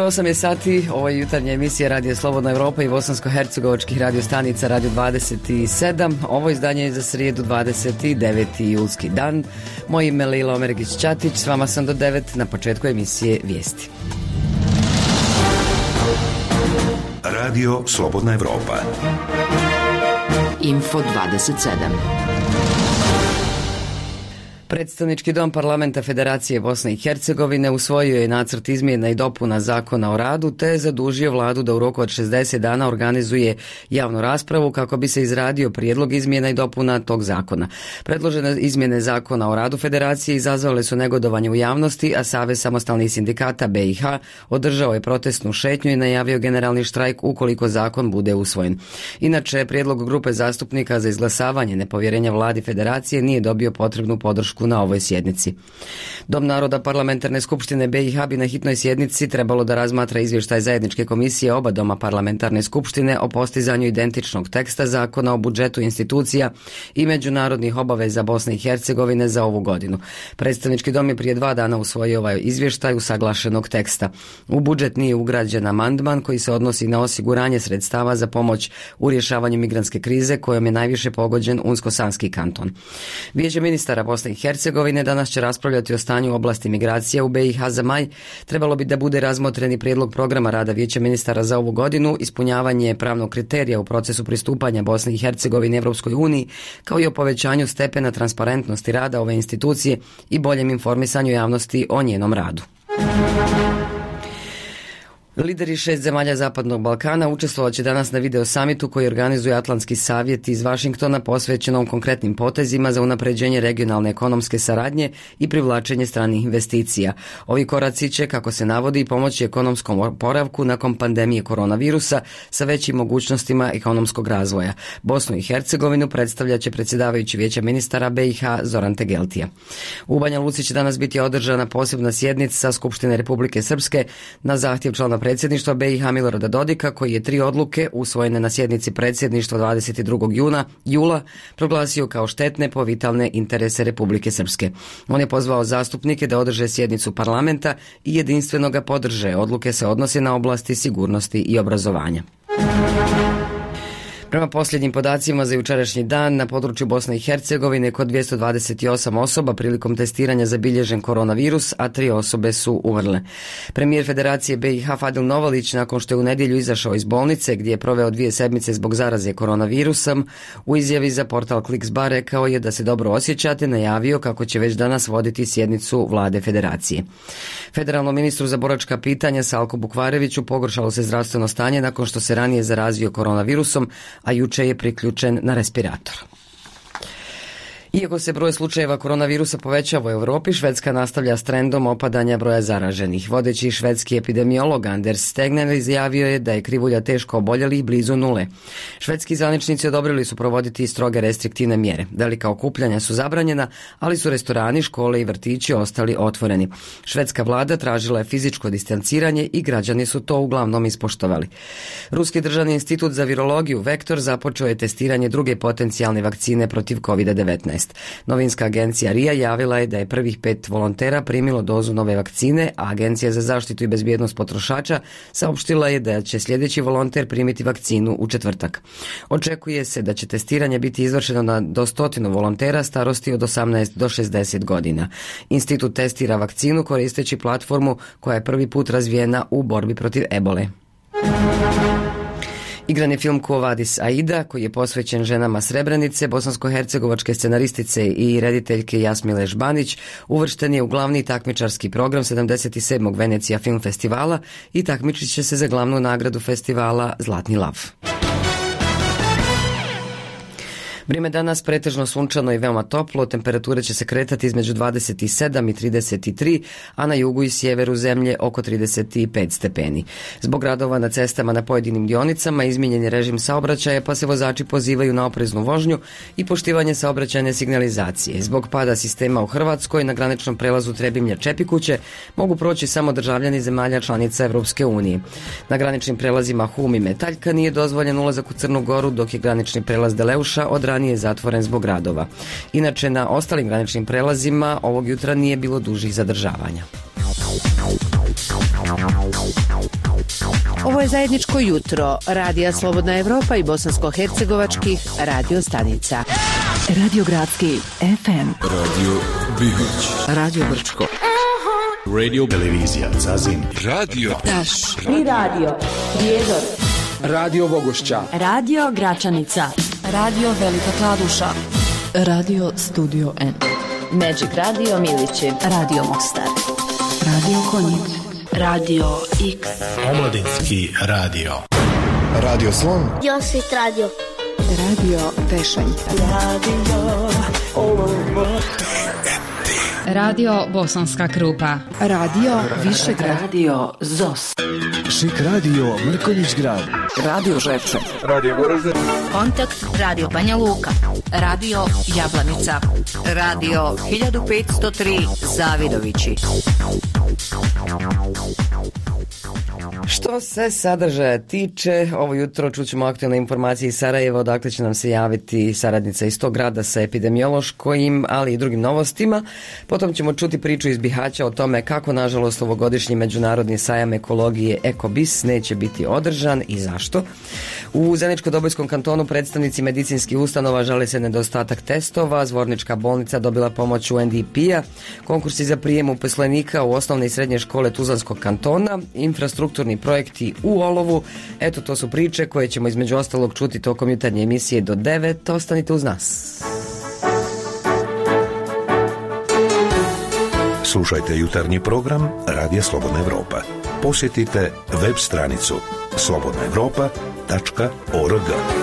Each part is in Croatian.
8 je sati, ovo je jutarnja emisija Radio Slobodna Evropa i bosansko-hercegovačkih radio stanica Radio 27. Ovo izdanje je za srijedu 29. julski dan. Moje ime je Lila Omergić-Ćatić, s vama sam do 9 na početku emisije Vijesti. Radio Slobodna Evropa. Info 27. Predstavnički dom Parlamenta Federacije Bosne i Hercegovine usvojio je nacrt izmjena i dopuna Zakona o radu te je zadužio vladu da u roku od 60 dana organizuje javnu raspravu kako bi se izradio prijedlog izmjena i dopuna tog zakona. Predložene izmjene Zakona o radu Federacije izazvale su negodovanje u javnosti, a Savez samostalnih sindikata BiH održao je protestnu šetnju i najavio generalni štrajk ukoliko zakon bude usvojen. Inače, prijedlog grupe zastupnika za izglasavanje nepovjerenja vladi Federacije nije dobio potrebnu podršku na ovoj sjednici. Dom naroda Parlamentarne skupštine BiH bi na hitnoj sjednici trebalo da razmatra izvještaj zajedničke komisije oba doma Parlamentarne skupštine o postizanju identičnog teksta zakona o budžetu institucija i međunarodnih obaveza Bosne i Hercegovine za ovu godinu. Predstavnički dom je prije 2 dana usvojio ovaj izvještaj usaglašenog teksta. U budžet nije ugrađen amandman koji se odnosi na osiguranje sredstava za pomoć u rješavanju migrantske krize kojom je najviše pogođen Unsko-Sanski kanton. Vijeće ministara Bosne i Hercegovine danas će raspravljati o stanju u oblasti migracija u BiH za maj. Trebalo bi da bude razmotreni prijedlog programa rada Vijeća ministara za ovu godinu, ispunjavanje pravnog kriterija u procesu pristupanja Bosne i Hercegovine Evropskoj uniji, kao i o povećanju stepena transparentnosti rada ove institucije i boljem informisanju javnosti o njenom radu. Lideri 6 zemalja Zapadnog Balkana učestvovat će danas na video samitu koji organizuje Atlantski savjet iz Vašingtona posvećenom konkretnim potezima za unapređenje regionalne ekonomske saradnje i privlačenje stranih investicija. Ovi koraci će, kako se navodi, pomoći ekonomskom oporavku nakon pandemije koronavirusa sa većim mogućnostima ekonomskog razvoja. Bosnu i Hercegovinu predstavljat će predsjedavajući Vijeća ministara BiH Zoran Tegeltija. U Banja Luci će danas biti održana posebna sjednica Skupštine Republike Srpske na zahtjev člana predsjedništva BiH Milorada Dodika, koji je 3 odluke usvojene na sjednici predsjedništva 22. jula proglasio kao štetne po vitalne interese Republike Srpske. On je pozvao zastupnike da održe sjednicu parlamenta i jedinstveno ga podrže. Odluke se odnose na oblasti sigurnosti i obrazovanja. Prema posljednjim podacima za jučerašnji dan na području Bosne i Hercegovine kod 228 osoba prilikom testiranja zabilježen koronavirus, a 3 osobe su umrle. Premijer Federacije BiH Fadil Novalić, nakon što je u nedjelju izašao iz bolnice gdje je proveo 2 sedmice zbog zaraze koronavirusom, u izjavi za portal Kliksbar rekao je da se dobro osjećate, najavio kako će već danas voditi sjednicu vlade Federacije. Federalnom ministru za boračka pitanja Salku Bukvareviću pogoršalo se zdravstveno stanje nakon što se ranije zarazio koronavirusom, a juče je priključen na respirator. Iako se broj slučajeva koronavirusa povećava u Europi, Švedska nastavlja s trendom opadanja broja zaraženih. Vodeći švedski epidemiolog Anders Stegner izjavio je da je krivulja teško oboljelih blizu nule. Švedski zvaničnici odobrili su provoditi stroge restriktivne mjere. Velika okupljanja su zabranjena, ali su restorani, škole i vrtići ostali otvoreni. Švedska vlada tražila je fizičko distanciranje i građani su to uglavnom ispoštovali. Ruski državni institut za virologiju Vektor započeo je testiranje druge potencijalne vakcine protiv COVID-19. Novinska agencija RIA javila je da je prvih 5 volontera primilo dozu nove vakcine, a Agencija za zaštitu i bezbjednost potrošača saopštila je da će sljedeći volonter primiti vakcinu u četvrtak. Očekuje se da će testiranje biti izvršeno na do 100 volontera starosti od 18 do 60 godina. Institut testira vakcinu koristeći platformu koja je prvi put razvijena u borbi protiv ebole. Igrani film Quo Vadis Aida, koji je posvećen ženama Srebrenice, bosansko-hercegovačke scenaristice i rediteljke Jasmile Žbanić, uvršten je u glavni takmičarski program 77. Venecija film festivala i takmičit će se za glavnu nagradu festivala Zlatni lav. Vrijeme danas pretežno sunčano i veoma toplo, temperature će se kretati između 27 i 33, a na jugu i sjeveru zemlje oko 35 stepeni. Zbog radova na cestama na pojedinim dionicama izmijenjen je režim saobraćaja, pa se vozači pozivaju na opreznu vožnju i poštivanje saobraćajne signalizacije. Zbog pada sistema u Hrvatskoj na graničnom prelazu Trebinje-Čepikuće mogu proći samo državljani zemalja članica Evropske unije. Na graničnim prelazima Hum i Metaljka nije dozvoljen ulazak u Crnu Goru, dok je granični prelaz Deleuša od ranije zatvoren zbog radova. Inače, na ostalim graničnim prelazima ovog jutra nije bilo dužih zadržavanja. Ovo je zajedničko jutro Radija Slobodna Evropa i bosansko-hercegovačkih radio stanica. Radio Gradski FM, Radio Bihoć, Radio Brčko, Radio Televizija Zazin, Radio Taš i Radio Prijedor, Radio Bogošća, Radio Gračanica, Radio Velika Kladuša, Radio Studio N, Magic Radio Milići, Radio Mostar, Radio Konjic, Radio X, Omladinski radio, Radio Slon, Josit Radio, Radio Tešanj, Radio Bosanska Krupa, Radio Višegrad, Radio ZOS, Šik radio Mrkonjić Grad, Radio Žepče, Radio Goražde, Kontakt Radio Banja Luka, Radio Jablanica, Radio 1503 Zavidovići. Što se sadržaja tiče, ovo jutro čućemo aktualne informacije iz Sarajeva, odakle će nam se javiti saradnica iz tog grada sa epidemiološkojim, ali i drugim novostima. Potom ćemo čuti priču iz Bihaća o tome kako, nažalost, ovogodišnji međunarodni sajam ekologije Ekobis neće biti održan i zašto. U Zeničko-Dobojskom kantonu predstavnici medicinskih ustanova žale se nedostatak testova, Zvornička bolnica dobila pomoć UNDP-a, konkursi za prijem uposlenika u osnovne i srednje škole Tuzlanskog kantona, infrastrukturni projekti u olovu. Eto, to su priče koje ćemo između ostalog čuti tokom jutarnje emisije do 9. Ostanite uz nas. Slušajte jutarnji program Radija Slobodna Evropa. Posjetite web stranicu slobodnaevropa.org.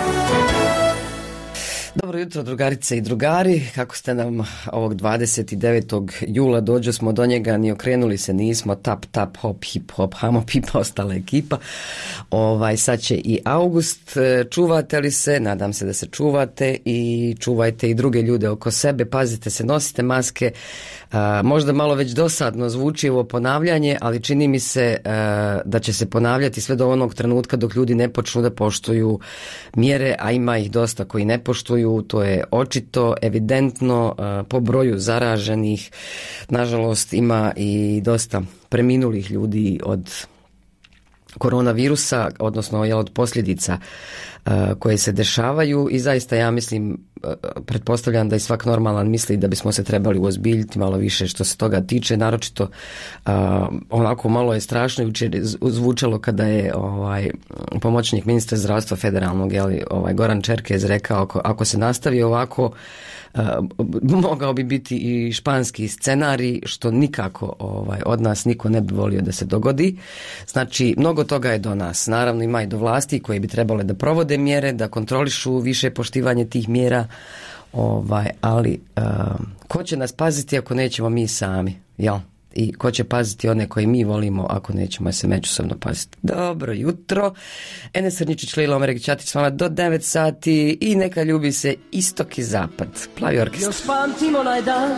Dobro jutro, drugarice i drugari. Kako ste nam ovog 29. jula dođo smo do njega, ni okrenuli se nismo, tap, tap, hop, hip, hop, hamo, pipa, ostala ekipa. Sad će i august. Čuvate li se? Nadam se da se čuvate i čuvajte i druge ljude oko sebe. Pazite se, nosite maske. Možda malo već dosadno zvuči ovo ponavljanje, ali čini mi se da će se ponavljati sve do onog trenutka dok ljudi ne počnu da poštuju mjere, a ima ih dosta koji ne poštuju. To je očito, evidentno po broju zaraženih. Nažalost, ima i dosta preminulih ljudi od koronavirusa, odnosno od posljedica koje se dešavaju i zaista ja mislim, pretpostavljam da i svak normalan misli da bismo se trebali uozbiljiti malo više što se toga tiče, naročito onako malo je strašno jučer zvučalo kada je pomoćnik ministra zdravstva federalnog, Goran Čerkez rekao ako se nastavi ovako mogao bi biti i španski scenarij, što nikako od nas niko ne bi volio da se dogodi. Znači, mnogo toga je do nas. Naravno, ima i do vlasti koje bi trebale da provode mjere, da kontrolišu više poštivanje tih mjera, ali ko će nas paziti ako nećemo mi sami, jel? I ko će paziti one koje mi volimo ako nećemo se međusobno paziti. Dobro jutro, Enes Srničić, Lila Omerek Ćatić s vama do 9 sati i neka ljubi se istok i zapad. Plavi orkestar. Još pamtim onaj dan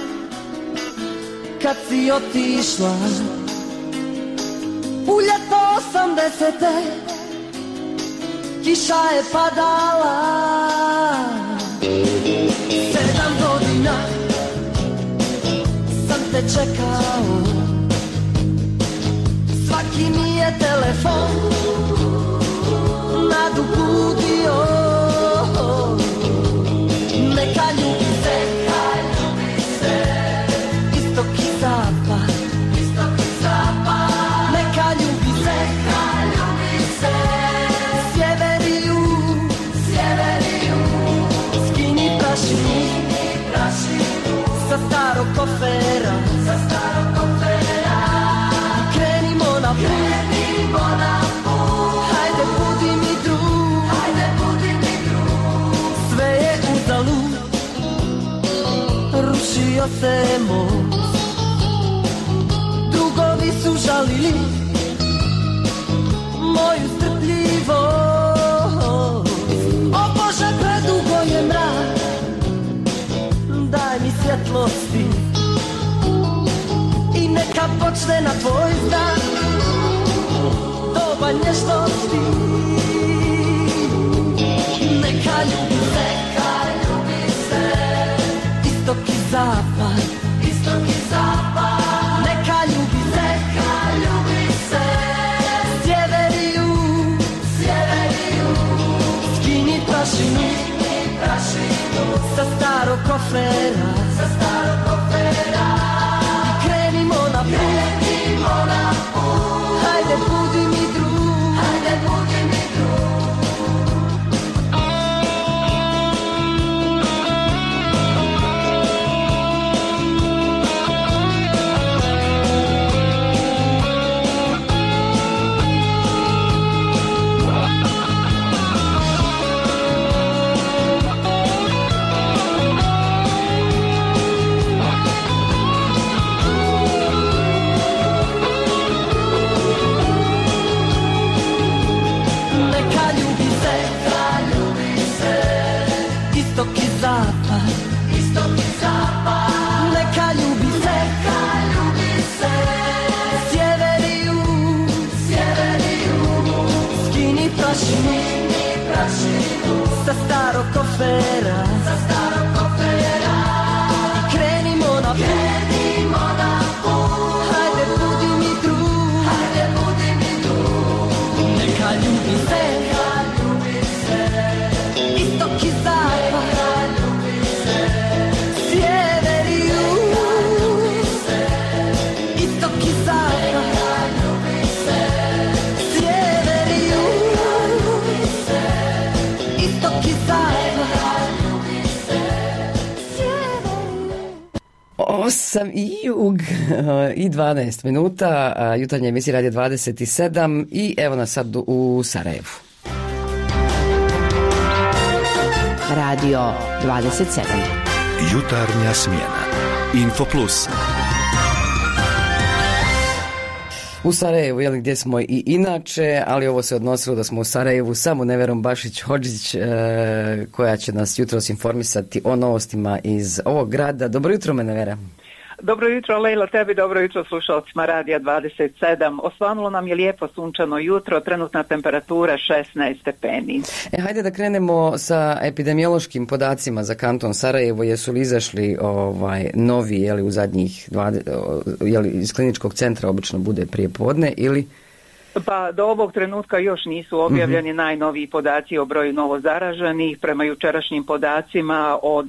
kad si otišla u ljeto 80. Kiša je padala 7 godina sam te čekao, svaki mi je telefon nadubudio. Neka ljubi se, istok i zapad, neka ljubi se, sjever i jug, skini prašinu sa starog kofera, krenimo na put, hajde budi mi drug, sve je uzalud, rušio se most, drugovi su žalili moju strpljivost. O Bože, predugo je mrak, daj mi svjetlosti i neka počne na tvoj znak doba nježnosti. Neka ljubi se, istok i zapad, neka ljubi se, sjever i jug, prašinu, sa starog kofera, krenimo na put, hajde budi mi drug, istok i zapad, neka ljubi se, sjever i jug, skini prašinu, sa starog kofera, krenimo na put, hajde budi mi drug, neka ljubi se, istok i zapad, sjever i jug, istok i zapad, sjever i jug, istok i zapad, sjever i jug. 8 i jug i 12 minuta, jutarnje emisije Radio 27 i evo nas sad u Sarajevu. Radio 27. Jutarnja smjena. Info Plus. U Sarajevu, jel, gdje smo i inače, ali ovo se odnosilo da smo u Sarajevu samo Neverom Bašić-Hodžić, koja će nas jutros informisati o novostima iz ovog grada. Dobro jutro, Nevera. Dobro jutro, Lejla, tebi dobro jutro slušalcima Radija 27. Osvanulo nam je lijepo sunčano jutro, trenutna temperatura 16 stepeni. Hajde da krenemo sa epidemiološkim podacima za kanton Sarajevo. Jesu li izašli novi, jeli, u zadnjih jeli, iz kliničkog centra obično bude prije podne ili... Pa do ovog trenutka još nisu objavljeni najnoviji podaci o broju novozaraženih. Prema jučerašnjim podacima od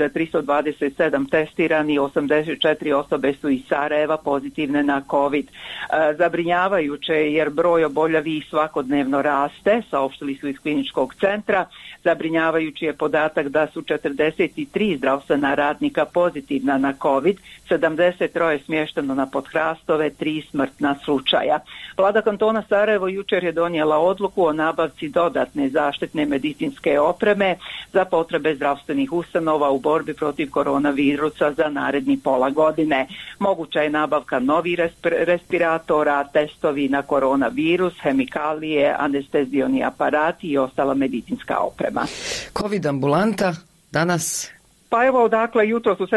327 testirani, 84 osobe su iz Sarajeva pozitivne na COVID. Zabrinjavajuće jer broj oboljevih svakodnevno raste, saopštili su iz kliničkog centra. Zabrinjavajući je podatak da su 43 zdravstvena radnika pozitivna na COVID, 73 smješteno na podhrastove, 3 smrtna slučaja. Vlada kantona Sarajevo jučer je donijela odluku o nabavci dodatne zaštitne medicinske opreme za potrebe zdravstvenih ustanova u borbi protiv koronavirusa za naredni pola godine. Moguća je nabavka novih respiratora, testovi na koronavirus, hemikalije, anestezioni aparati i ostala medicinska oprema. COVID ambulanta danas... Pa evo, dakle, jutros u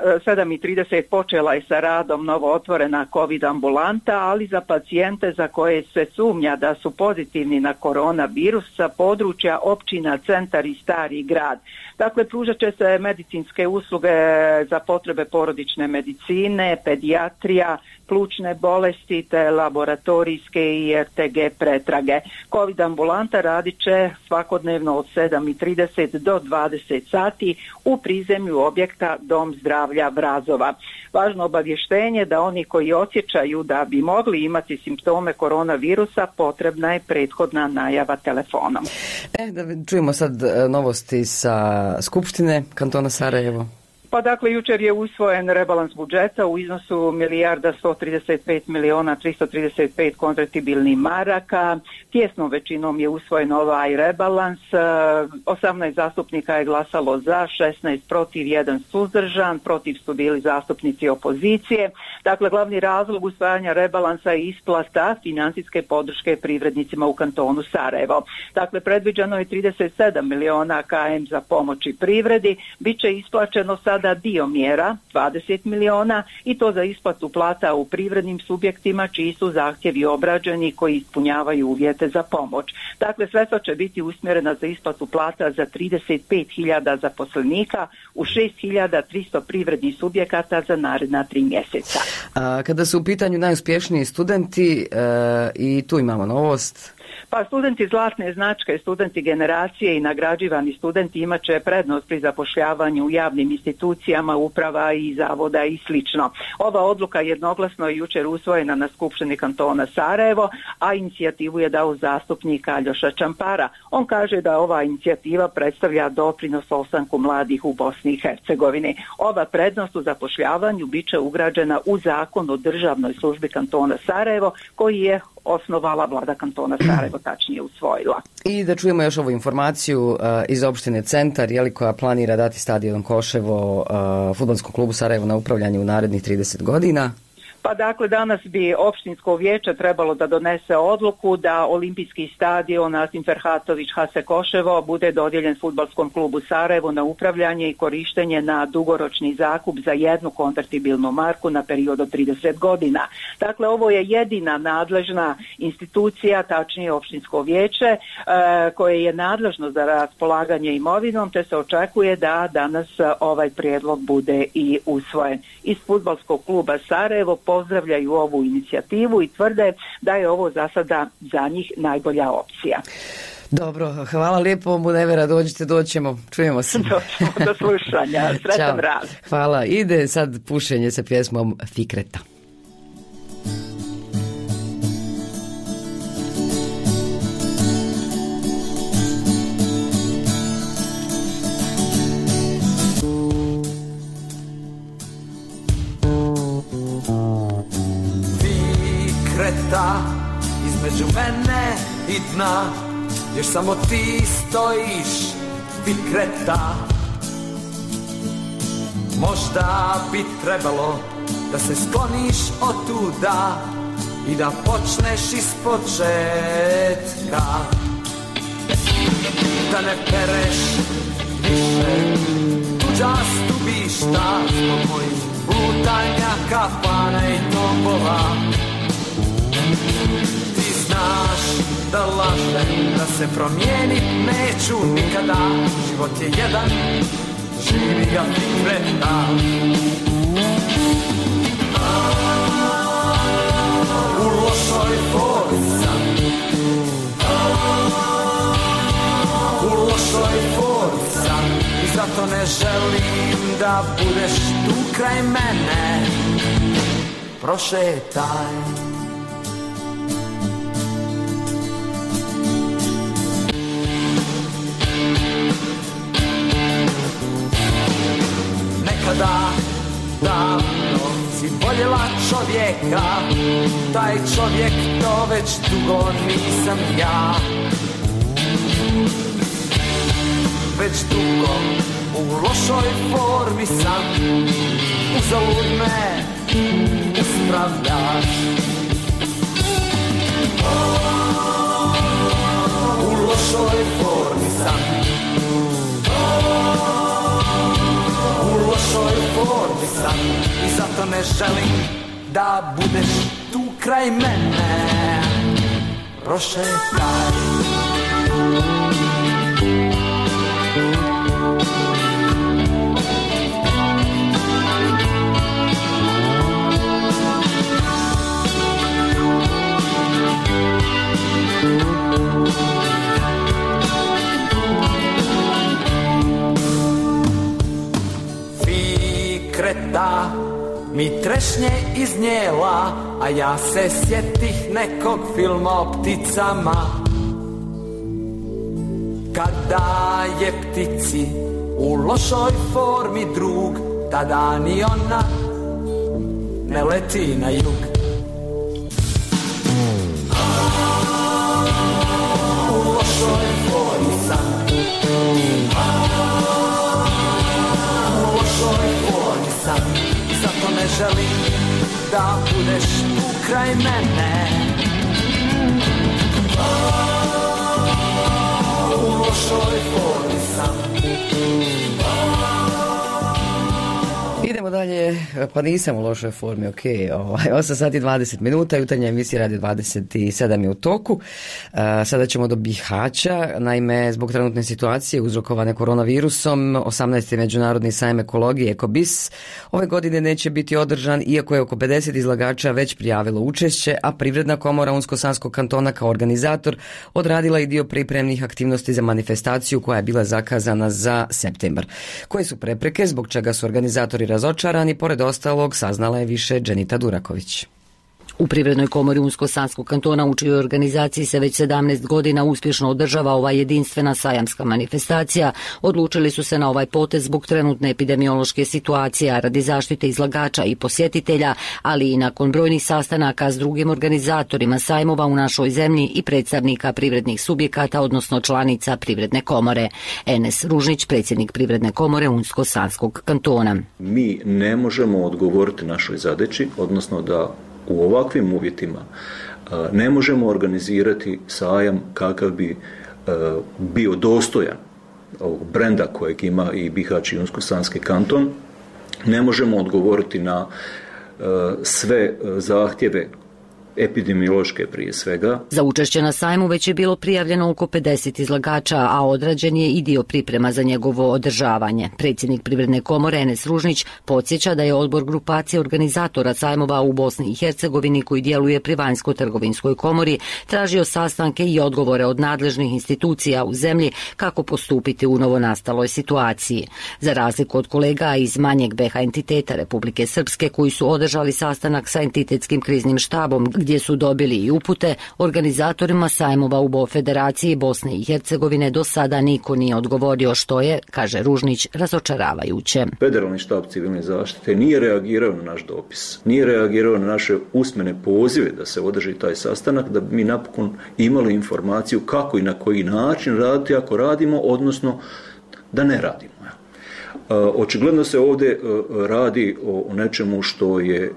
7:30 počela je sa radom novo otvorena COVID ambulanta, ali za pacijente za koje se sumnja da su pozitivni na koronavirus sa područja općina Centar i Stari grad. Dakle, pružat će se medicinske usluge za potrebe porodične medicine, pedijatrija, plućne bolesti te laboratorijske i RTG pretrage. COVID ambulanta radit će svakodnevno od 7:30 do 20 sati u prizemlju objekta Dom zdravlja Vrazova. Važno obavještenje da oni koji osjećaju da bi mogli imati simptome koronavirusa, potrebna je prethodna najava telefonom. Da čujemo sad novosti sa Skupštine kantona Sarajevo. Pa dakle, jučer je usvojen rebalans budžeta u iznosu 1.135.335 konvertibilnih maraka. Tjesnom većinom je usvojen ovaj rebalans. 18 zastupnika je glasalo za, 16 protiv, 1 suzdržan. Protiv su bili zastupnici opozicije. Dakle, glavni razlog usvajanja rebalansa je isplata financijske podrške privrednicima u kantonu Sarajevo. Dakle, predviđeno je 37 miliona km za pomoći privredi. Biće isplaćeno sada dio mjera, 20 miliona, i to za isplatu plata u privrednim subjektima čiji su zahtjevi obrađeni koji ispunjavaju uvjete za pomoć. Dakle, sredstva će biti usmjerena za isplatu plata za 35.000 zaposlenika u 6.300 privrednih subjekata za naredna 3 mjeseca. Kada su u pitanju najuspješniji studenti, i tu imamo novost. Pa studenti zlatne značke, studenti generacije i nagrađivani studenti imat će prednost pri zapošljavanju u javnim institucijama, uprava i zavoda i slično. Ova odluka jednoglasno je jučer usvojena na Skupštini kantona Sarajevo, a inicijativu je dao zastupnik Aljoša Čampara. On kaže da ova inicijativa predstavlja doprinos ostanku mladih u Bosni i Hercegovini. Ova prednost u zapošljavanju bit će ugrađena u zakon o državnoj službi kantona Sarajevo, koji je osnovala vlada kantona Sarajevo, tačnije usvojila. I da čujemo još ovu informaciju iz opštine Centar, koja planira dati stadion Koševo fudbalskom klubu Sarajevo na upravljanje u narednih 30 godina. Pa dakle, danas bi opštinsko vijeće trebalo da donese odluku da olimpijski stadion Asim Ferhatović Hase Koševo bude dodijeljen fudbalskom klubu Sarajevo na upravljanje i korištenje na dugoročni zakup za jednu konvertibilnu marku na period od 30 godina. Dakle, ovo je jedina nadležna institucija, tačnije opštinsko vijeće, koje je nadležno za raspolaganje imovinom, te se očekuje da danas ovaj prijedlog bude i usvojen. Iz fudbalskog kluba Sarajevo pozdravljaju ovu inicijativu i tvrde da je ovo za sada za njih najbolja opcija. Dobro, hvala lijepo, Munevera, doćemo, čujemo se. Doćemo, do slušanja, sretan rad. Hvala, ide sad pušenje sa pjesmom Fikreta. Između mene i dna još samo ti stojiš, Fikreta. Možda bi trebalo da se skloniš otuda i da počneš ispočetka, da ne pereš više tuđa stubišta zbog mojih lutanja, kafana i tombova. Ti znaš da lažem, da se promijenit neću nikada. Život je jedan, živi ga Fikreta. U lošoj formi sam, u lošoj formi sam, i zato ne želim da budeš tu kraj mene. Prošetaj. Nekada davno si voljela čovjeka, taj čovjek to već dugo nisam ja. Već dugo u lošoj formi sam, uzalud me uspravljaš. U lošoj formi sam, u lošoj formi sam, i zato ne želim da budeš tu kraj mene. Prošetaj. Fikreta mi trešnje iznijela, a ja se sjetih nekog filma o pticama. Kada je ptici u lošoj formi drug, tada ni ona ne leti na jug. U lošoj formi sam, u lošoj formi sam, zato ne želim da budeš tu kraj mene. U lošoj formi sam. Idemo dalje dalje, pa nisam u lošoj formi, ok, 8 sati 20 minuta, jutarnja emisija radi 27 je u toku. Sada ćemo do Bihaća, naime zbog trenutne situacije uzrokovane koronavirusom, 18. međunarodni sajam ekologije Ekobis ove godine neće biti održan, iako je oko 50 izlagača već prijavilo učešće, a Privredna komora Unsko-Sanskog kantona kao organizator odradila i dio pripremnih aktivnosti za manifestaciju koja je bila zakazana za septembar. Koje su prepreke, zbog čega su organizatori razočarani, pored ostalog saznala je više Dženita Duraković. U Privrednoj komori Unsko-Sanskog kantona, u čijoj organizaciji se već 17 godina uspješno održava ova jedinstvena sajamska manifestacija, odlučili su se na ovaj potez zbog trenutne epidemiološke situacije, a radi zaštite izlagača i posjetitelja, ali i nakon brojnih sastanaka s drugim organizatorima sajmova u našoj zemlji i predstavnika privrednih subjekata, odnosno članica Privredne komore. Enes Ružnić, predsjednik Privredne komore Unsko-Sanskog kantona. Mi ne možemo odgovoriti našoj zadaći, odnosno da u ovakvim uvjetima ne možemo organizirati sajam kakav bi bio dostojan ovog brenda kojeg ima i Bihać i Unsko-Sanski kanton. Ne možemo odgovoriti na sve zahtjeve epidemiološke prije svega. Za učešće na sajmu već je bilo prijavljeno oko 50 izlagača, a odrađen je i dio priprema za njegovo održavanje. Predsjednik Privredne komore Enes Ružnić podsjeća da je odbor grupacije organizatora sajmova u Bosni i Hercegovini, koji djeluje pri Vanjsko-trgovinskoj komori, tražio sastanke i odgovore od nadležnih institucija u zemlji kako postupiti u novonastaloj situaciji. Za razliku od kolega iz manjeg BH entiteta Republike Srpske, koji su održali sastanak sa entitetskim kriznim štabom, gdje su dobili i upute, organizatorima sajmova u Federaciji Bosne i Hercegovine do sada niko nije odgovorio, što je, kaže Ružnić, razočaravajuće. Federalni štab civilne zaštite nije reagirao na naš dopis, nije reagirao na naše usmene pozive da se održi taj sastanak, da bi mi napokon imali informaciju kako i na koji način raditi ako radimo, odnosno da ne radimo. Očigledno se ovdje radi o nečemu što je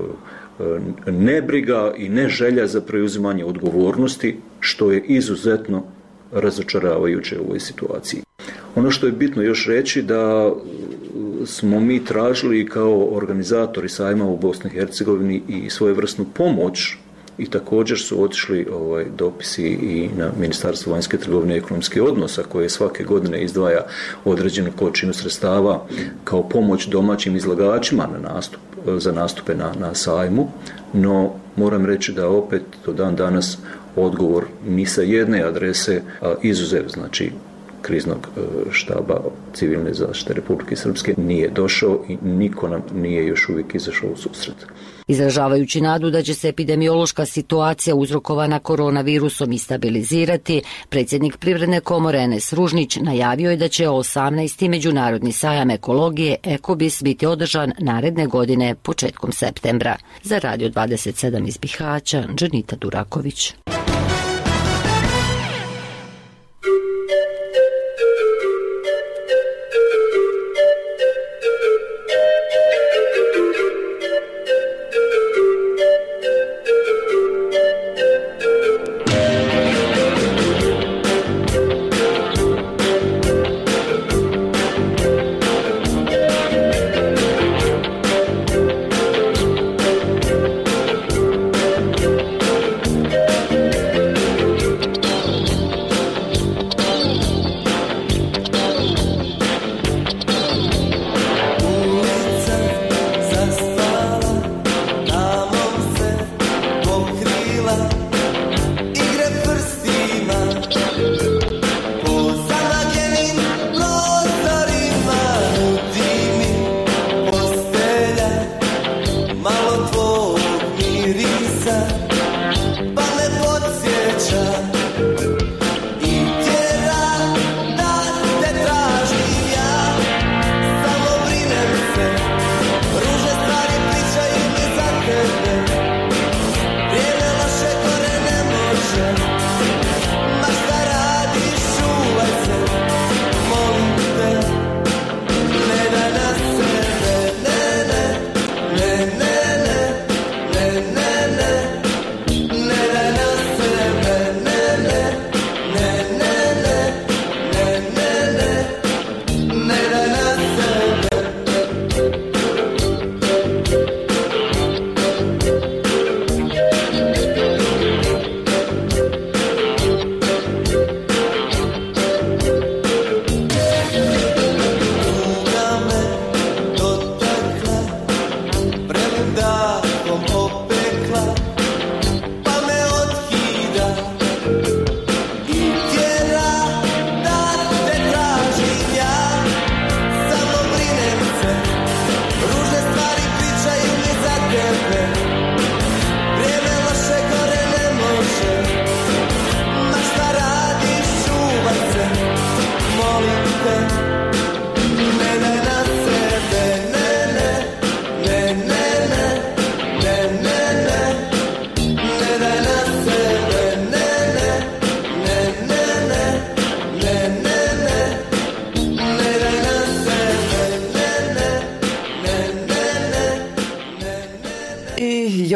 nebriga i neželja za preuzimanje odgovornosti, što je izuzetno razočaravajuće u ovoj situaciji. Ono što je bitno još reći da smo mi tražili kao organizatori sajma u Bosni i Hercegovini i svojevrsnu pomoć, i također su otišli dopisi i na Ministarstvo vanjske trgovine i ekonomskih odnosa, koje svake godine izdvaja određenu količinu sredstava kao pomoć domaćim izlagačima za nastupe na sajmu, no moram reći da opet do dan danas odgovor ni sa jedne adrese, izuzev znači kriznog štaba civilne zaštite Republike Srpske, nije došao i niko nam nije još uvijek izašao u susret. Izražavajući nadu da će se epidemiološka situacija uzrokovana koronavirusom i stabilizirati, predsjednik Privredne komore Enes Ružnić najavio je da će 18. međunarodni sajam ekologije Ekobis biti održan naredne godine početkom septembra. Za Radio 27 iz Bihaća, Dženita Duraković.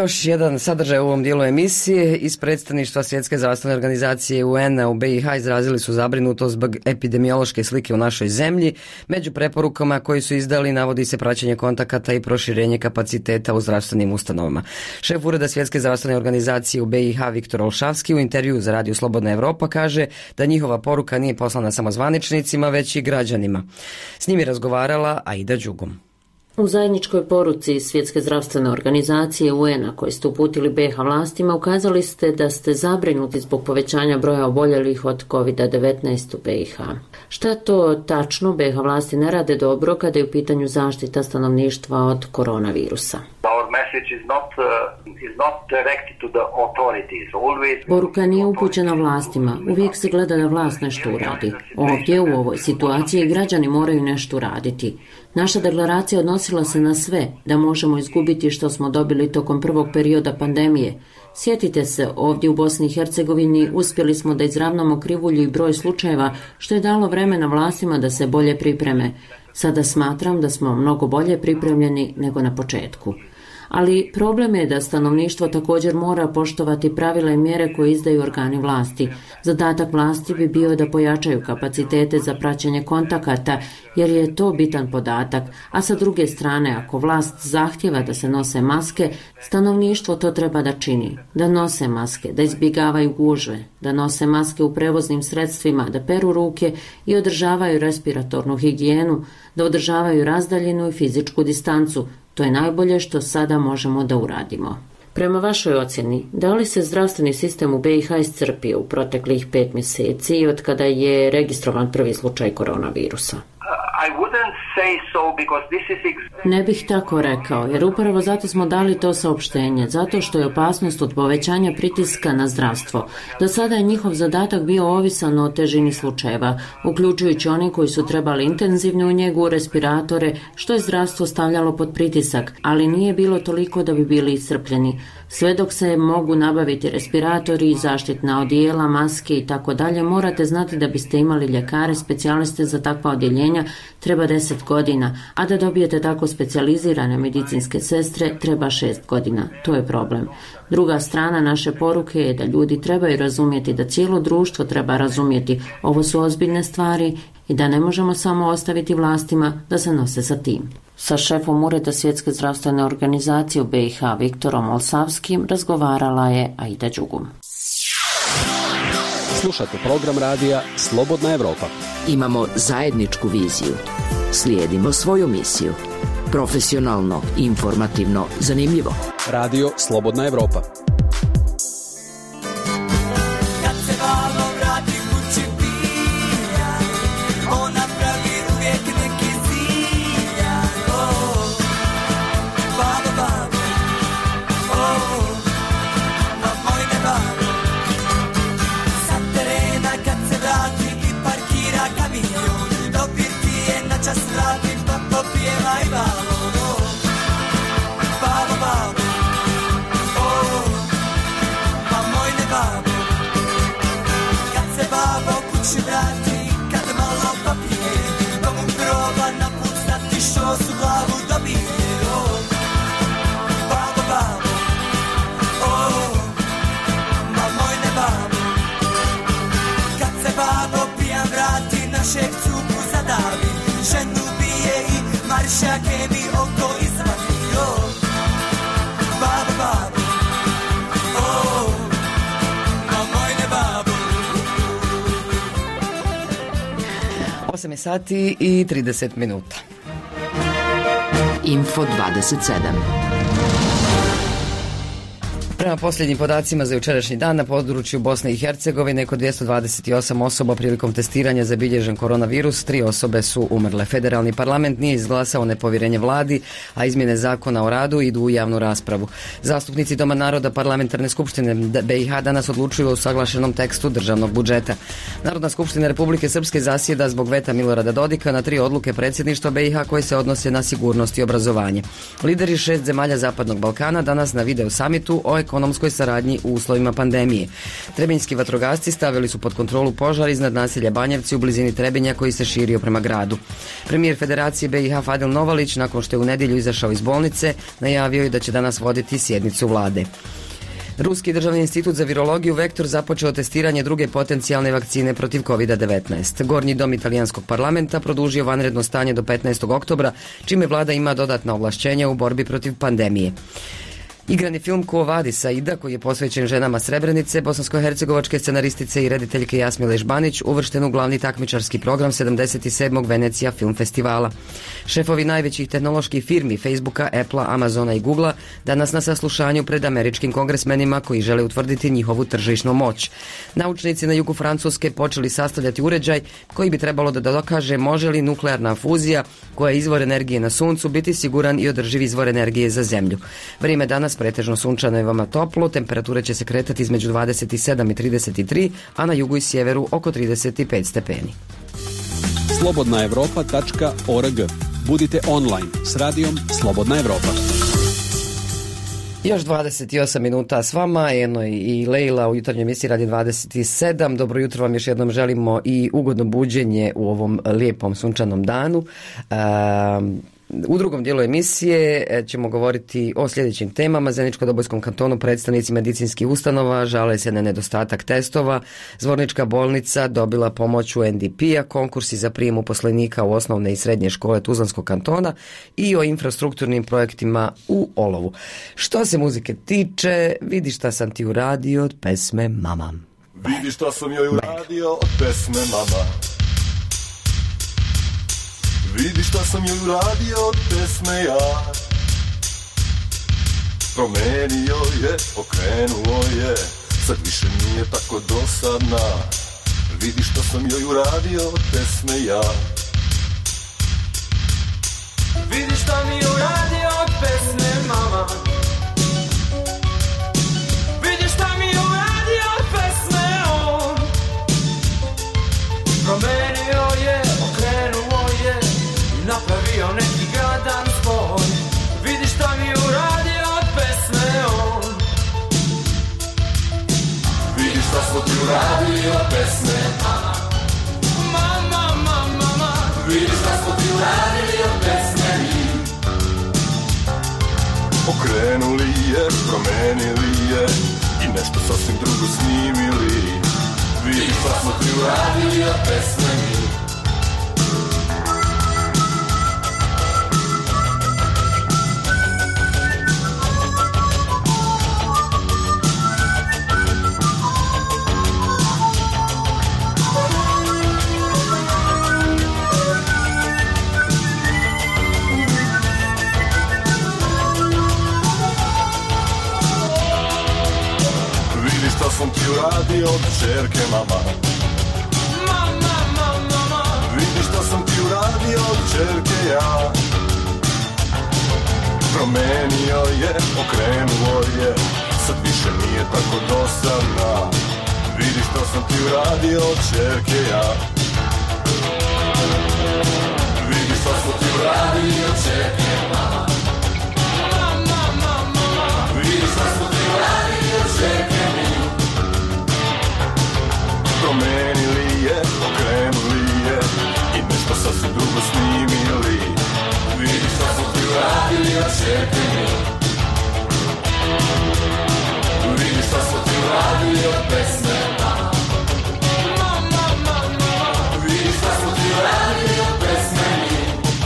još jedan sadržaj u ovom dijelu emisije. Iz predstavništva Svjetske zdravstvene organizacije UN-a u BiH izrazili su zabrinutost zbog epidemiološke slike u našoj zemlji. Među preporukama koji su izdali navodi se praćenje kontakata i proširenje kapaciteta u zdravstvenim ustanovama. Šef Ureda Svjetske zdravstvene organizacije u BiH Viktor Olšavski u intervjuu za Radio Slobodna Evropa kaže da njihova poruka nije poslana samo zvaničnicima, već i građanima. S njim je razgovarala Aida Đugum. U zajedničkoj poruci Svjetske zdravstvene organizacije UN-a koji ste uputili BiH vlastima ukazali ste da ste zabrinuti zbog povećanja broja oboljelih od COVID-19 u BiH. Šta to tačno BiH vlasti ne rade dobro kada je u pitanju zaštita stanovništva od koronavirusa? Poruka nije upućena vlastima. Uvijek se gleda da vlast nešto uradi. Ovdje, u ovoj situaciji, građani moraju nešto uraditi. Naša deklaracija odnosila se na sve, da možemo izgubiti što smo dobili tokom prvog perioda pandemije. Sjetite se, ovdje u Bosni i Hercegovini uspjeli smo da izravnamo krivulju i broj slučajeva, što je dalo vremena vlastima da se bolje pripreme. Sada smatram da smo mnogo bolje pripremljeni nego na početku. Ali problem je da stanovništvo također mora poštovati pravila i mjere koje izdaju organi vlasti. Zadatak vlasti bi bio da pojačaju kapacitete za praćenje kontakata, jer je to bitan podatak, a sa druge strane, ako vlast zahtjeva da se nose maske, stanovništvo to treba da čini. Da nose maske, da izbjegavaju gužve, da nose maske u prevoznim sredstvima, da peru ruke i održavaju respiratornu higijenu, da održavaju razdaljinu i fizičku distancu. To je najbolje što sada možemo da uradimo. Prema vašoj ocjeni, da li se zdravstveni sistem u BiH iscrpio u proteklih 5 mjeseci od kada je registrovan prvi slučaj koronavirusa? Ne bih tako rekao, jer upravo zato smo dali to saopštenje, zato što je opasnost od povećanja pritiska na zdravstvo. Do sada je njihov zadatak bio ovisan o težini slučajeva, uključujući oni koji su trebali intenzivnu njegu, respiratore, što je zdravstvo stavljalo pod pritisak, ali nije bilo toliko da bi bili iscrpljeni. Sve dok se mogu nabaviti respiratori, zaštitna odijela, maske i tako dalje, morate znati da biste imali ljekare, specijaliste za takva odjeljenja, treba 10 godina, a da dobijete tako specijalizirane medicinske sestre treba 6 godina. To je problem. Druga strana naše poruke je da ljudi trebaju razumjeti, da cijelo društvo treba razumjeti. Ovo su ozbiljne stvari i da ne možemo samo ostaviti vlastima da se nose sa tim. Sa šefom Ureda Svjetske zdravstvene organizacije u BiH Viktorom Olšavskim razgovarala je Aida Đugum. Slušate program radija Slobodna Evropa. Imamo zajedničku viziju. Slijedimo svoju misiju. Profesionalno, informativno, zanimljivo. Radio Slobodna Evropa. Maršake mi oko izvadio. Babo, babo, oh, ma mojne babo. 8 sati i 30 minuta. Info 27. Prema posljednjim podacima za jučerašnji dan na području Bosne i Hercegovine kod 228 osoba prilikom testiranja zabilježen koronavirus, 3 osobe su umrle. Federalni parlament nije izglasao nepovjerenje vladi, a izmjene zakona o radu idu u javnu raspravu. Zastupnici Doma naroda Parlamentarne skupštine BiH danas odlučuju o usaglašenom tekstu državnog budžeta. Narodna skupština Republike Srpske zasjeda zbog veta Milorada Dodika na 3 odluke predsjedništva BiH koje se odnose na sigurnost i obrazovanje. Lideri 6 zemalja Zapadnog Balkana danas na video samitu o ekonomskoj saradnji u uslovima pandemije. Trebinjski vatrogasci stavili su pod kontrolu požar iznad naselja Banjevci u blizini Trebinja koji se širio prema gradu. Premijer Federacije BiH Fadil Novalić, nakon što je u nedjelju izašao iz bolnice, najavio je da će danas voditi sjednicu vlade. Ruski državni institut za virologiju Vektor započeo testiranje druge potencijalne vakcine protiv COVID-19. Gornji dom italijanskog parlamenta produžio vanredno stanje do 15. oktobra, čime vlada ima dodatna ovlašćenja u borbi protiv pandemije. Igrani film Ko Vadis Aida, koji je posvećen ženama Srebrenice, bosansko-hercegovačke scenaristice i rediteljke Jasmile Žbanić, uvršten u glavni takmičarski program 77. Venecija film festivala. Šefovi najvećih tehnoloških firmi Facebooka, Applea, Amazona i Googlea danas na saslušanju pred američkim kongresmenima koji žele utvrditi njihovu tržišnu moć. Naučnici na jugu Francuske počeli sastavljati uređaj koji bi trebalo da dokaže može li nuklearna fuzija, koja je izvor energije na suncu, biti siguran i održiv izvor energije za zemlju. Vrijeme danas pretežno sunčano i veoma toplo, temperature će se kretati između 27 i 33, a na jugu i sjeveru oko 35 stepeni. slobodnaevropa.org. Budite online s radijom Slobodna Evropa. Još 28 minuta s vama, Eno i Lejla u jutarnjoj emisiji Radio 27. Dobro jutro vam još jednom želimo i ugodno buđenje u ovom lijepom sunčanom danu. U drugom dijelu emisije ćemo govoriti o sljedećim temama. Zeničko-Dobojskom kantonu predstavnici medicinskih ustanova žale se na nedostatak testova. Zvornička bolnica dobila pomoć UNDP-a, konkursi za prijem uposlenika u osnovne i srednje škole Tuzlanskog kantona i o infrastrukturnim projektima u Olovu. Što se muzike tiče, vidi šta sam ti uradio od pesme Mama. Vidi šta sam joj uradio od pesme Mama. Vidi šta sam joj uradio od pesme ja. Promenio je, okrenuo je, sad više nije tako dosadna. Vidi šta sam joj uradio od pesme ja. Vidi šta mi uradio od pesme Mama. Vidi šta mi uradio od pesme on. Promenio je, okrenuo je, napravio neki gadan spoj. Vidi šta mi uradio od pesme on. Vidi šta smo ti uradili od pesme Mama. Mama, mama, mama. Vidi šta smo ti uradili od pesme mi. Okrenuli je, promenili je i nešto sasvim drugo snimili. Vidi šta smo ti uradili od pesme mi. Sam ti uradio od čerke mama. Mama, mama, mama. Vidi šta sam ti uradio od čerke ja. Promenio je, okrenuo je, sad više nije tako dosadna. Vidi šta sam ti uradio od čerke ja. Vidi šta sam ti uradio od čerke mama. Mama, mama, mama. Vidi šta sam ti uradio od čerke mi. Promenili je, okrenuli je i nešto sasvim drugo snimili. Vidi šta smo ti uradili od čerke mi. Vidi šta smo ti uradili od pesme Mama. Mama, mama, mama. Vidi šta smo ti uradili od pesme mi.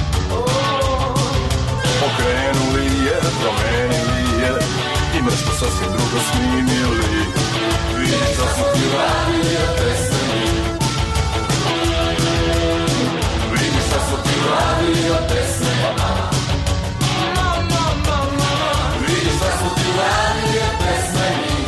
Okrenuli je, promenili je i nešto sasvim drugo snimili. Vidi šta smo ti uradili od pesme mi. Vidi šta smo ti uradili od pesme Mama. Mama, mama, mama. Vidi šta smo ti uradili od pesme mi.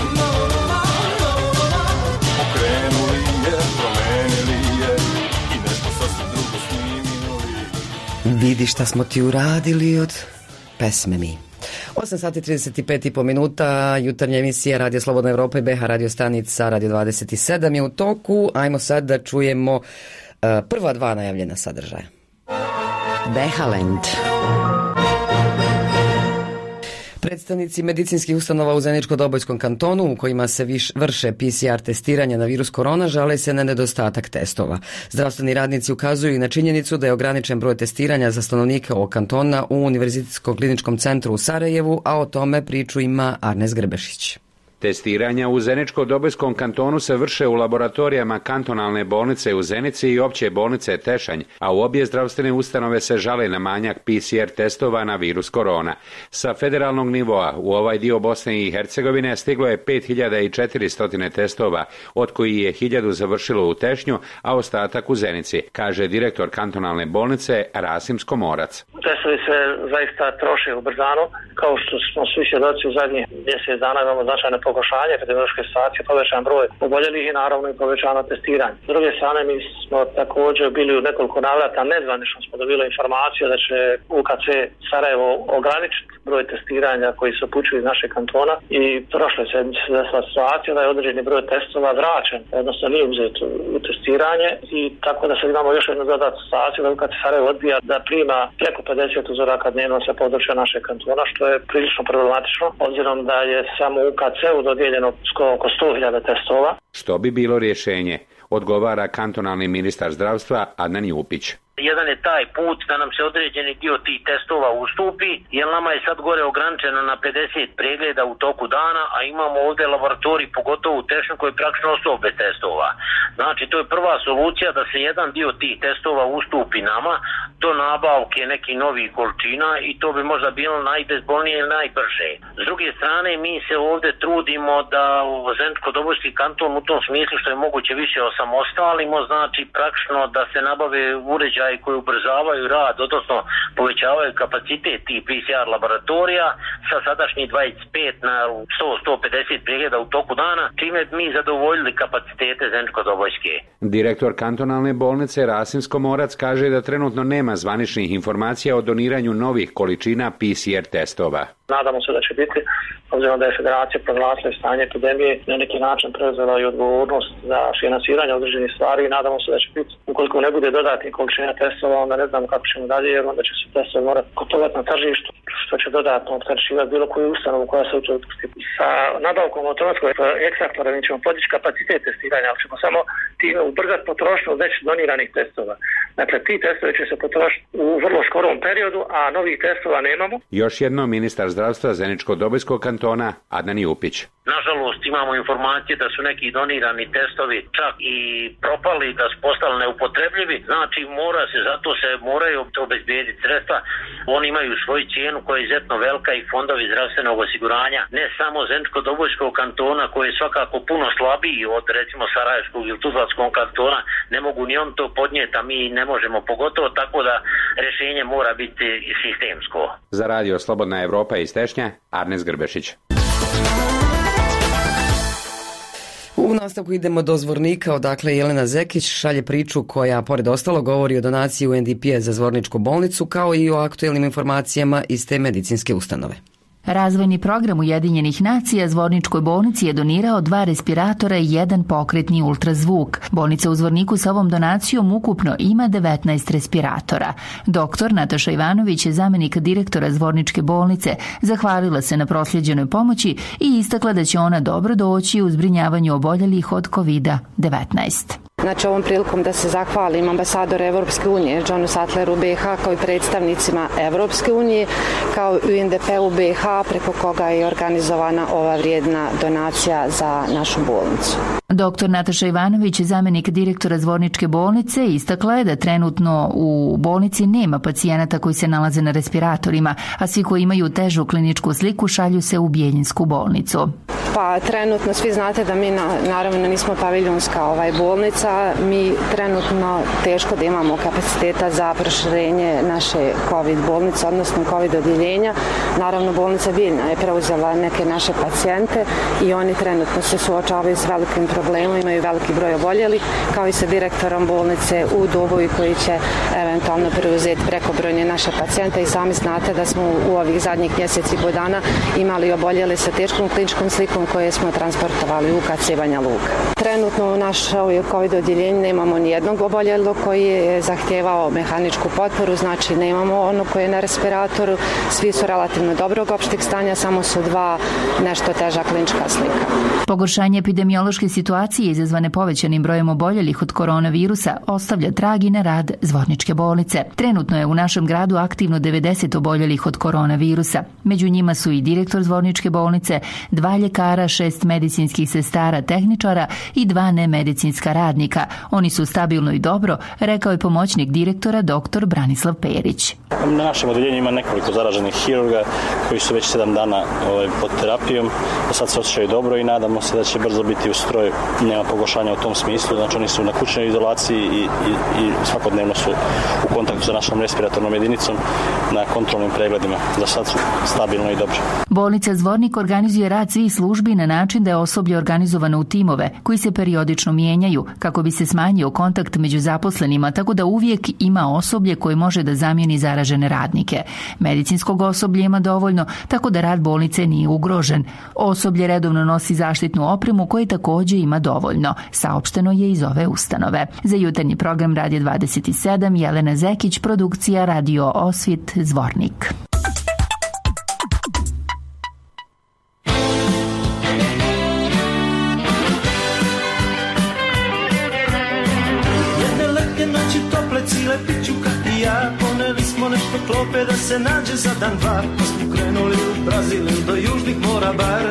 Okrenuli je, promenili je i nešto sasvim drugo snimili. Vidi šta smo ti uradili od pesme mi. 8 sati 35,5 minuta, jutarnja emisija Radio Slobodna Evropa i BH radio stanica Radio 27 je u toku. Ajmo sad da čujemo prva dva najavljena sadržaja. Behaland. Predstavnici medicinskih ustanova u Zeničko-Dobojskom kantonu u kojima se vrše PCR testiranja na virus korona žale se na nedostatak testova. Zdravstveni radnici ukazuju i na činjenicu da je ograničen broj testiranja za stanovnike ovog kantona u Univerzitetskom kliničkom centru u Sarajevu, a o tome priču ima Arnes Grbešić. Testiranja u Zeničko-Dobojskom kantonu se vrše u laboratorijama kantonalne bolnice u Zenici i opće bolnice Tešanj, a u obje zdravstvene ustanove se žale na manjak PCR testova na virus korona. Sa federalnog nivoa u ovaj dio Bosne i Hercegovine stiglo je 5400 testova, od koji je 1000 završilo u Tešnju, a ostatak u Zenici, kaže direktor kantonalne bolnice Rasim Skomorac. Testovi se zaista troše ubrzano, kao što smo svi svjedoci u zadnjih 10 dana imamo značajne pogoršanje epidemiološke situacije, povećan broj oboljelih i naravno i povećano testiranje. S druge strane, mi smo također bili u nekoliko navrata, nezvanično smo dobili informaciju da će UKC Sarajevo ograničiti broj testiranja koji se upućuju iz našeg kantona i prošle sedmice se desila situacija da je određeni broj testova vraćen, odnosno nije uzet u testiranje i tako da sad imamo još jednu dodatnu situaciju da UKC Sarajevo odbija da prima preko 50 uzoraka dnevno sa područja našeg kantona, što je prilično problematično, obzirom da je samo UKC-u dodijeljeno oko 100.000 testova. Što bi bilo rješenje? Odgovara kantonalni ministar zdravstva Adnan Jupić. Jedan je taj put da nam se određeni dio tih testova ustupi, jer nama je sad gore ograničeno na 50 pregleda u toku dana, a imamo ovdje laboratorij, pogotovo u Tešnju, koji praktično ostao bez testova. Znači, to je prva solucija da se jedan dio tih testova ustupi nama do nabavke nekih novih količina i to bi možda bilo najbezbolnije ili najbrže. S druge strane, mi se ovdje trudimo da u Zeničko-Dobojski kanton u tom smislu što je moguće više osamostalimo, znači praktično da se nabave uređaj koji ubrzavaju rad, odnosno povećavaju kapacitet tih PCR laboratorija sa sadašnjih 25 na 100-150 pregleda u toku dana, čime mi zadovoljili kapacitete Zeničko-Dobojske. Direktor kantonalne bolnice Rasim Skomorac kaže da trenutno nema zvaničnih informacija o doniranju novih količina PCR testova. Nadamo se da će biti, obzirom da je federacija proglasila stanje epidemije, na neki način preuzela i odgovornost za finansiranje određenih stvari i nadamo se da će biti, ukoliko ne bude dodatnih količina testova, onda ne znamo kako ćemo dalje, jer onda će se testovi morati gotovati na tržištu, što će dodatno opterećivati bilo koju ustanovu koja se uče otpustiti. Sa nabavkom automatskog ekstraktora mi ćemo podići kapacitet testiranja, ali ćemo samo time ubrzati potrošnju već doniranih testova. Dakle, ti testovi će se potrošiti u vrlo skorom periodu, a novih testova nemamo. Još jedno ministar zdravstva Zeničko-Dobojskog kantona Adnan Jupić. Nažalost, imamo informacije da su neki donirani testovi čak i propali, da su postali neupotrebljivi. Znači, zato se moraju obezbijediti sredstva. Oni imaju svoju cijenu koja je izuzetno velika i fondovi zdravstvenog osiguranja, ne samo Zeničko-Dobojskog kantona koji je svakako puno slabiji od recimo Sarajevskog ili Tuzlanskog kantona, ne mogu ni on to podnijeti, a mi ne možemo, pogotovo tako da rješenje mora biti sistemsko. Za radio Slobodna Evropa iz Tešnja, Arnes Grbešić. U nastavku idemo do Zvornika, odakle Jelena Zekić šalje priču koja, pored ostalo, govori o donaciji UNDP-a za Zvorničku bolnicu, kao i o aktuelnim informacijama iz te medicinske ustanove. Razvojni program Ujedinjenih nacija Zvorničkoj bolnici je donirao 2 respiratora i 1 pokretni ultrazvuk. Bolnica u Zvorniku sa ovom donacijom ukupno ima 19 respiratora. Doktor Nataša Ivanović, zamenik direktora Zvorničke bolnice, zahvalila se na prosljeđenoj pomoći i istakla da će ona dobro doći u zbrinjavanju oboljelih od COVID-19. Znači, ovom prilikom da se zahvalim ambasadoru Evropske unije, Johnu Sattleru BiH, kao i predstavnicima Evropske unije, kao i UNDP-u BiH, preko koga je organizovana ova vrijedna donacija za našu bolnicu. Doktor Nataša Ivanović, zamenik direktora Zvorničke bolnice, istakla je da trenutno u bolnici nema pacijenata koji se nalaze na respiratorima, a svi koji imaju težu kliničku sliku šalju se u Bjeljinsku bolnicu. Pa trenutno svi znate da mi naravno nismo paviljonska bolnica, mi trenutno teško da imamo kapaciteta za proširenje naše COVID bolnice, odnosno COVID odjeljenja. Naravno, bolnica Bijeljina je preuzela neke naše pacijente i oni trenutno se suočavaju s velikim problemom, imaju veliki broj oboljelih, kao i sa direktorom bolnice u Doboju koji će eventualno preuzeti prekobrojne naše pacijente i sami znate da smo u ovih zadnjih mjeseci i po dana imali oboljeli sa teškom kliničkom slikom prilikom koje smo transportovali u KC Banja Luka. Trenutno u našoj COVID odjeljenju nemamo ni jednog oboljelog koji je zahtijevao mehaničku potporu, znači nemamo ono koje je na respiratoru, svi su relativno dobrog opšteg stanja, samo su 2 nešto teža klinička slika. Pogoršanje epidemiološke situacije izazvane povećanim brojem oboljelih od koronavirusa ostavlja trag i na rad Zvorničke bolnice. Trenutno je u našem gradu aktivno 90 oboljelih od koronavirusa. Među njima su i direktor Zvorničke bolnice, 2 ljekara, 6 medicinskih sestara, tehničara i 2 nemedicinska radnika. Oni su stabilno i dobro, rekao je pomoćnik direktora dr. Branislav Perić. Na našem odeljenju ima nekoliko zaraženih hirurga koji su već 7 dana pod terapijom. Do sad se osjećaju dobro i nadamo se da će brzo biti u stroju. Nema pogoršanja u tom smislu, znači oni su na kućnoj izolaciji i svakodnevno su u kontaktu sa našom respiratornom jedinicom na kontrolnim pregledima. Za sad su stabilno i dobro. Bolnica Zvornik organizuje rad svih službi na način da je osoblje organizovano u timove koji se periodično mijenjaju kako bi se smanjio kontakt među zaposlenima, tako da uvijek ima osoblje koje može da zamijeni zaražene radnike. Medicinskog osoblja ima dovoljno, tako da rad bolnice nije ugrožen. Osoblje redovno nosi zaštitnu opremu koje također ima dovoljno, saopšteno je iz ove ustanove. Za jutarnji program Radio 27 Jelena Zekić, produkcija Radio Osvit Zvornik. Cile pićuka i ja poneli smo nešto klope da se nađe za dan dva, pa smo krenuli u Brazil do južnih mora bar.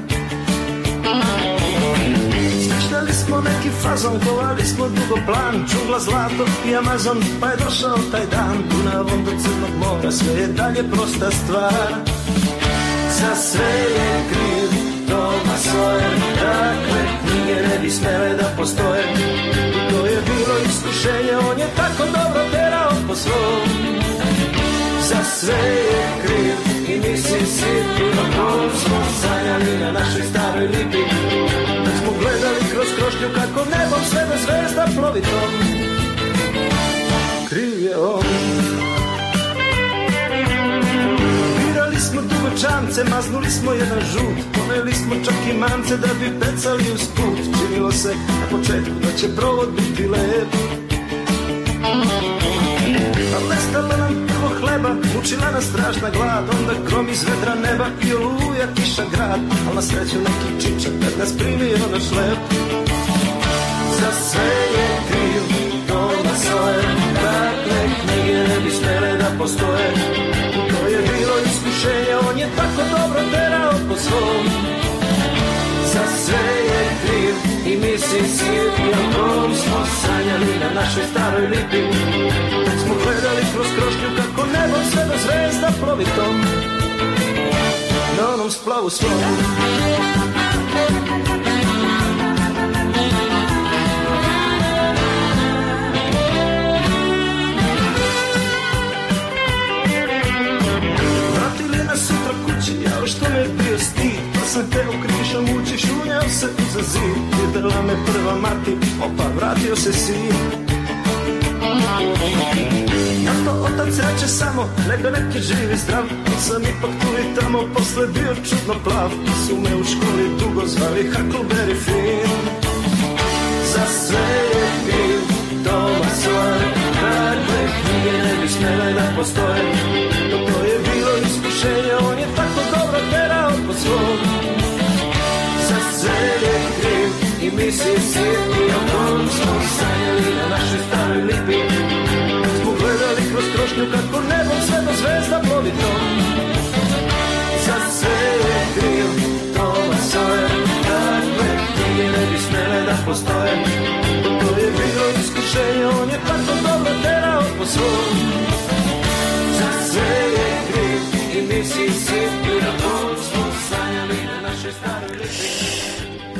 Smišljali smo neki fazon, kovali smo dugo plan, džungla, zlato i Amazon, pa je došao taj dan. Dunavom do Crnog mora, sve je dalje prosta stvar. Za sve je kriv doma svoje, dakle knjige ne bi smele da postoje. To je bilo iskušenje, on je tako dobro terao po svom. Za sve je kriv i Mississippi, na kom smo sanjali na našoj staroj lipi. Kad smo gledali kroz krošnju kako nebom sve do zvezda plovi tom. Kriv je on. Birali smo dugočance, maznuli smo jedan žut, poneli smo čak i mance da bi pecali uz put. Činilo se na početku da će provod biti lep, ali nestalo nam prvo hleba, mučila nas strašna glad, onda grom iz vedra neba i oluja kiša grad. Al na sreću neki čičak kad nas primio na šlep. Za sve je kriv doma svoje, dakle knjige ne bi smjele da postoje. To je bilo iskušenje, on je tako dobro terao po svom. Za sve je kriv i Mississippi, o kom smo sanjali na našoj staroj lipi. Kad smo gledali kroz krošnju kako nebo sve do zvezda plovi tom, na onom splavu svom. Vratili nas sutra kući, jao što me bio stid, pa sam teo krišom ući, šunjao se uza zid. Videla me prva mati, opa, vratio se sin. Ja to otac reče samo, nego neki živi zdrav, ali sam ipak tu i tamo posle bio čudno plav. Su me u školi dugo zvali Huckleberry Finn. Za sve je kriv doma svoje, dakle knjige ne bi smjele da postoje. To je bilo iskušenje, on je tako dobro terao po svom. Za sve je kriv i Mississippi, o kom smo sanjali na našoj staroj lipi. Kad smo gledali kroz krošnju kako nebom sve do zvezda plovi tom. Za sve je kriv doma svoje, dakle knjige ne bi smjele da postoje. To je bilo iskušenje, on je tako dobro terao po svom. Za sve je kriv i Mississippi, o kom smo sanjali na našoj staroj lipi.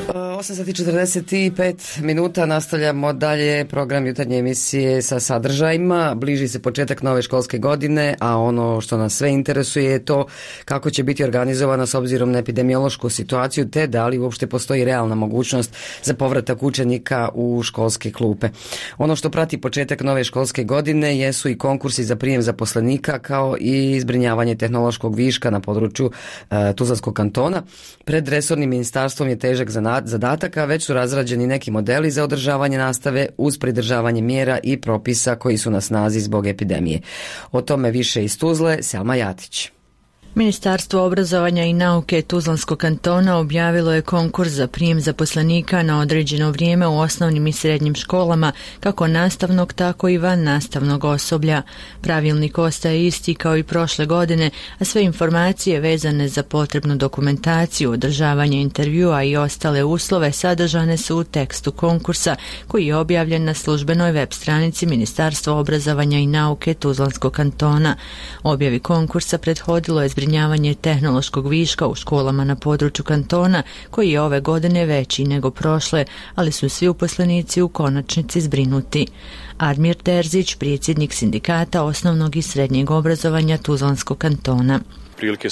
8:45 nastavljamo dalje program jutarnje emisije sa sadržajima. Bliži se početak nove školske godine, a ono što nas sve interesuje je to kako će biti organizovana s obzirom na epidemiološku situaciju, te da li uopšte postoji realna mogućnost za povratak učenika u školske klupe. Ono što prati početak nove školske godine jesu i konkursi za prijem zaposlenika kao i zbrinjavanje tehnološkog viška na području Tuzlanskog kantona. Pred resornim ministarstvom je težak zadataka, već su razrađeni neki modeli za održavanje nastave uz pridržavanje mjera i propisa koji su na snazi zbog epidemije. O tome više iz Tuzle, Selma Jatić. Ministarstvo obrazovanja i nauke Tuzlanskog kantona objavilo je konkurs za prijem zaposlenika na određeno vrijeme u osnovnim i srednjim školama, kako nastavnog, tako i van nastavnog osoblja. Pravilnik ostaje isti kao i prošle godine, a sve informacije vezane za potrebnu dokumentaciju, održavanje intervjua i ostale uslove sadržane su u tekstu konkursa, koji je objavljen na službenoj web stranici Ministarstva obrazovanja i nauke Tuzlanskog kantona. Objavi konkursa prethodilo je zbrinjavanje tehnološkog viška u školama na području kantona, koji je ove godine veći nego prošle, ali su svi uposlenici u konačnici zbrinuti. Admir Terzić, predsjednik sindikata osnovnog i srednjeg obrazovanja Tuzlanskog kantona. Prilike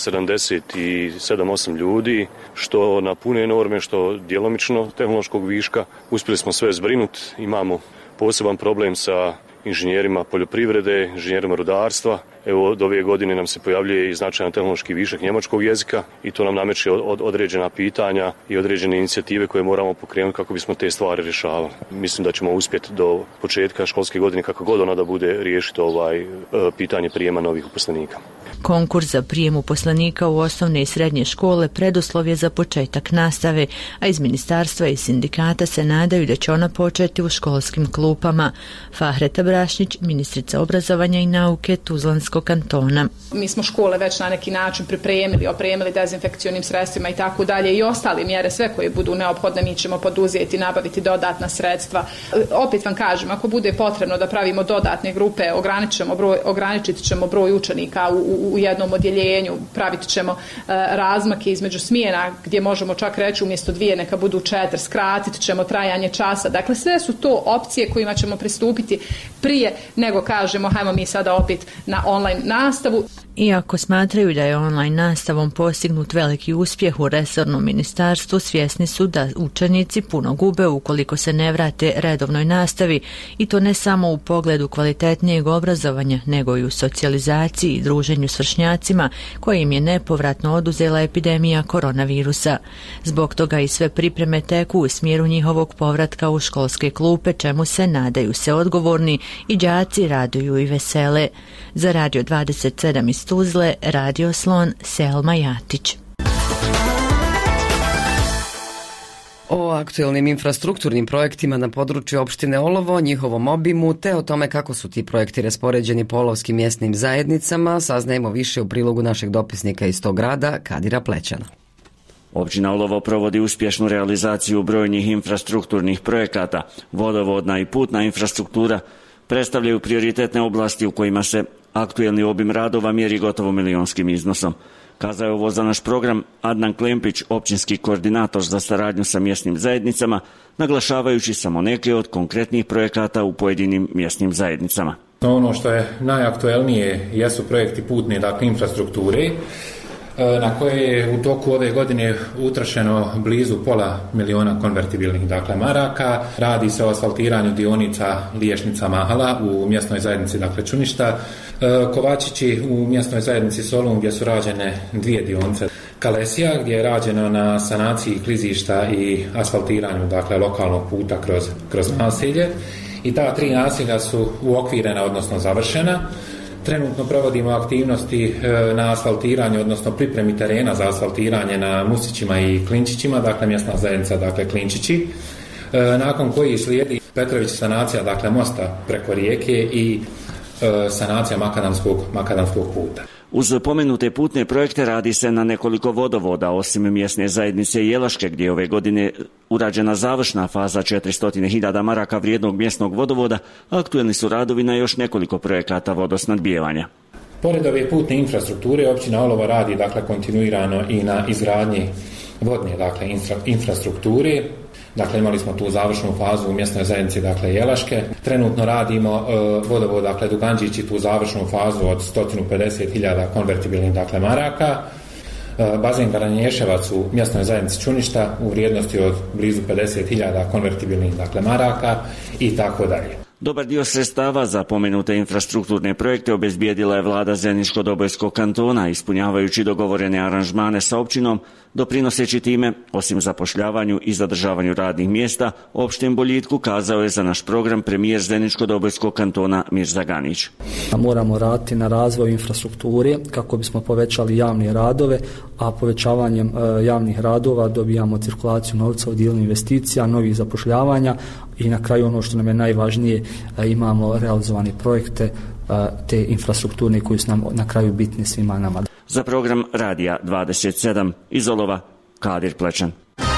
77-8 ljudi, što na pune norme, što djelomično tehnološkog viška. Uspjeli smo sve zbrinuti, imamo poseban problem sa inženjerima poljoprivrede, inženjerima rudarstva. Evo, od ove godine nam se pojavljuje i značajan tehnološki višak njemačkog jezika i to nam nameće određena pitanja i određene inicijative koje moramo pokrenuti kako bismo te stvari rješavali. Mislim da ćemo uspjeti do početka školske godine, kako god ona da bude, riješiti pitanje prijema novih uposlenika. Konkurs za prijem uposlenika u osnovne i srednje škole preduslov je za početak nastave, a iz ministarstva i sindikata se nadaju da će ona početi u školskim klupama. Fahreta Brašnić, ministrica obrazovanja i nauke Tuzlanskog kantona. Mi smo škole već na neki način pripremili, opremili dezinfekcionim sredstvima i tako dalje, i ostale mjere, sve koje budu neophodne mi ćemo poduzeti, nabaviti dodatna sredstva. Opet vam kažem, ako bude potrebno da pravimo dodatne grupe, ograničit ćemo broj učenika u jednom odjeljenju, pravit ćemo razmake između smjena gdje možemo čak reći umjesto 2 neka budu 4, skratit ćemo trajanje časa. Dakle, sve su to opcije kojima ćemo pristupiti prije nego kažemo hajmo mi sada opet na online nastavu. Iako smatraju da je online nastavom postignut veliki uspjeh u resornom ministarstvu, svjesni su da učenici puno gube ukoliko se ne vrate redovnoj nastavi, i to ne samo u pogledu kvalitetnijeg obrazovanja, nego i u socijalizaciji i druženju s vršnjacima koje im je nepovratno oduzela epidemija koronavirusa. Zbog toga i sve pripreme teku u smjeru njihovog povratka u školske klupe, čemu se nadaju se odgovorni i đaci raduju i vesele. Za Radio 27 iz Tuzle, Radio Slon, Selma Jatić. O aktuelnim infrastrukturnim projektima na području opštine Olovo, njihovom obimu, te o tome kako su ti projekti raspoređeni po olovskim mjesnim zajednicama, saznajemo više u prilogu našeg dopisnika iz tog grada, Kadira Plećana. Općina Olovo provodi uspješnu realizaciju brojnih infrastrukturnih projekata. Vodovodna i putna infrastruktura predstavljaju prioritetne oblasti u kojima se aktuelni obim radova mjeri gotovo milionskim iznosom. Kazao je ovo za naš program Adnan Klempić, općinski koordinator za saradnju sa mjesnim zajednicama, naglašavajući samo neke od konkretnih projekata u pojedinim mjesnim zajednicama. Ono što je najaktuelnije jesu projekti putne, dakle infrastrukture, na koje je u toku ove godine utrošeno blizu $500.000 konvertibilnih maraka. Radi se o asfaltiranju dionica Liješnica Mahala u mjesnoj zajednici Čuništa, Kovačići u mjesnoj zajednici Solun gdje su rađene 2 dionice, Kalesija gdje je rađeno na sanaciji klizišta i asfaltiranju lokalnog puta kroz naselje, i ta 3 naselja su uokvirena, odnosno završena. Trenutno provodimo aktivnosti na asfaltiranju, odnosno pripremi terena za asfaltiranje na Musićima i Klinčićima, mjesna zajednica, Klinčići, nakon koji slijedi Petrović sanacija, mosta preko rijeke i sanacija makadamskog puta. Uz pomenute putne projekte radi se na nekoliko vodovoda, osim mjesne zajednice Jelaške, gdje je ove godine urađena završna faza 400.000 maraka vrijednog mjesnog vodovoda, aktuelni su radovi na još nekoliko projekata vodosnadbijevanja. Pored ove putne infrastrukture, općina Olovo radi kontinuirano i na izgradnji vodne infrastrukture. Dakle, imali smo tu završnu fazu u mjesnoj zajednici, dakle, Jelaške. Trenutno radimo vodovod, dakle, Duganđići, tu završnu fazu od 150.000 konvertibilnih, dakle, maraka. Bazen Garanješevac u mjesnoj zajednici Čuništa u vrijednosti od blizu 50.000 konvertibilnih, dakle, maraka i tako dalje. Dobar dio sredstava za pomenute infrastrukturne projekte obezbijedila je vlada Zeničko-Dobojskog kantona, ispunjavajući dogovorene aranžmane sa općinom, doprinoseći time, osim zapošljavanju i zadržavanju radnih mjesta, opštem boljitku, kazao je za naš program premijer Zeničko-Dobojskog kantona Mirza Ganić. Moramo raditi na razvoju infrastrukture kako bismo povećali javne radove, a povećavanjem javnih radova dobijamo cirkulaciju novca u dijelu investicija, novih zapošljavanja i na kraju ono što nam je najvažnije, imamo realizovane projekte te infrastrukturne koji su nam na kraju bitni svima nama. Za program Radija 27 iz Olova, Kadir Plečan.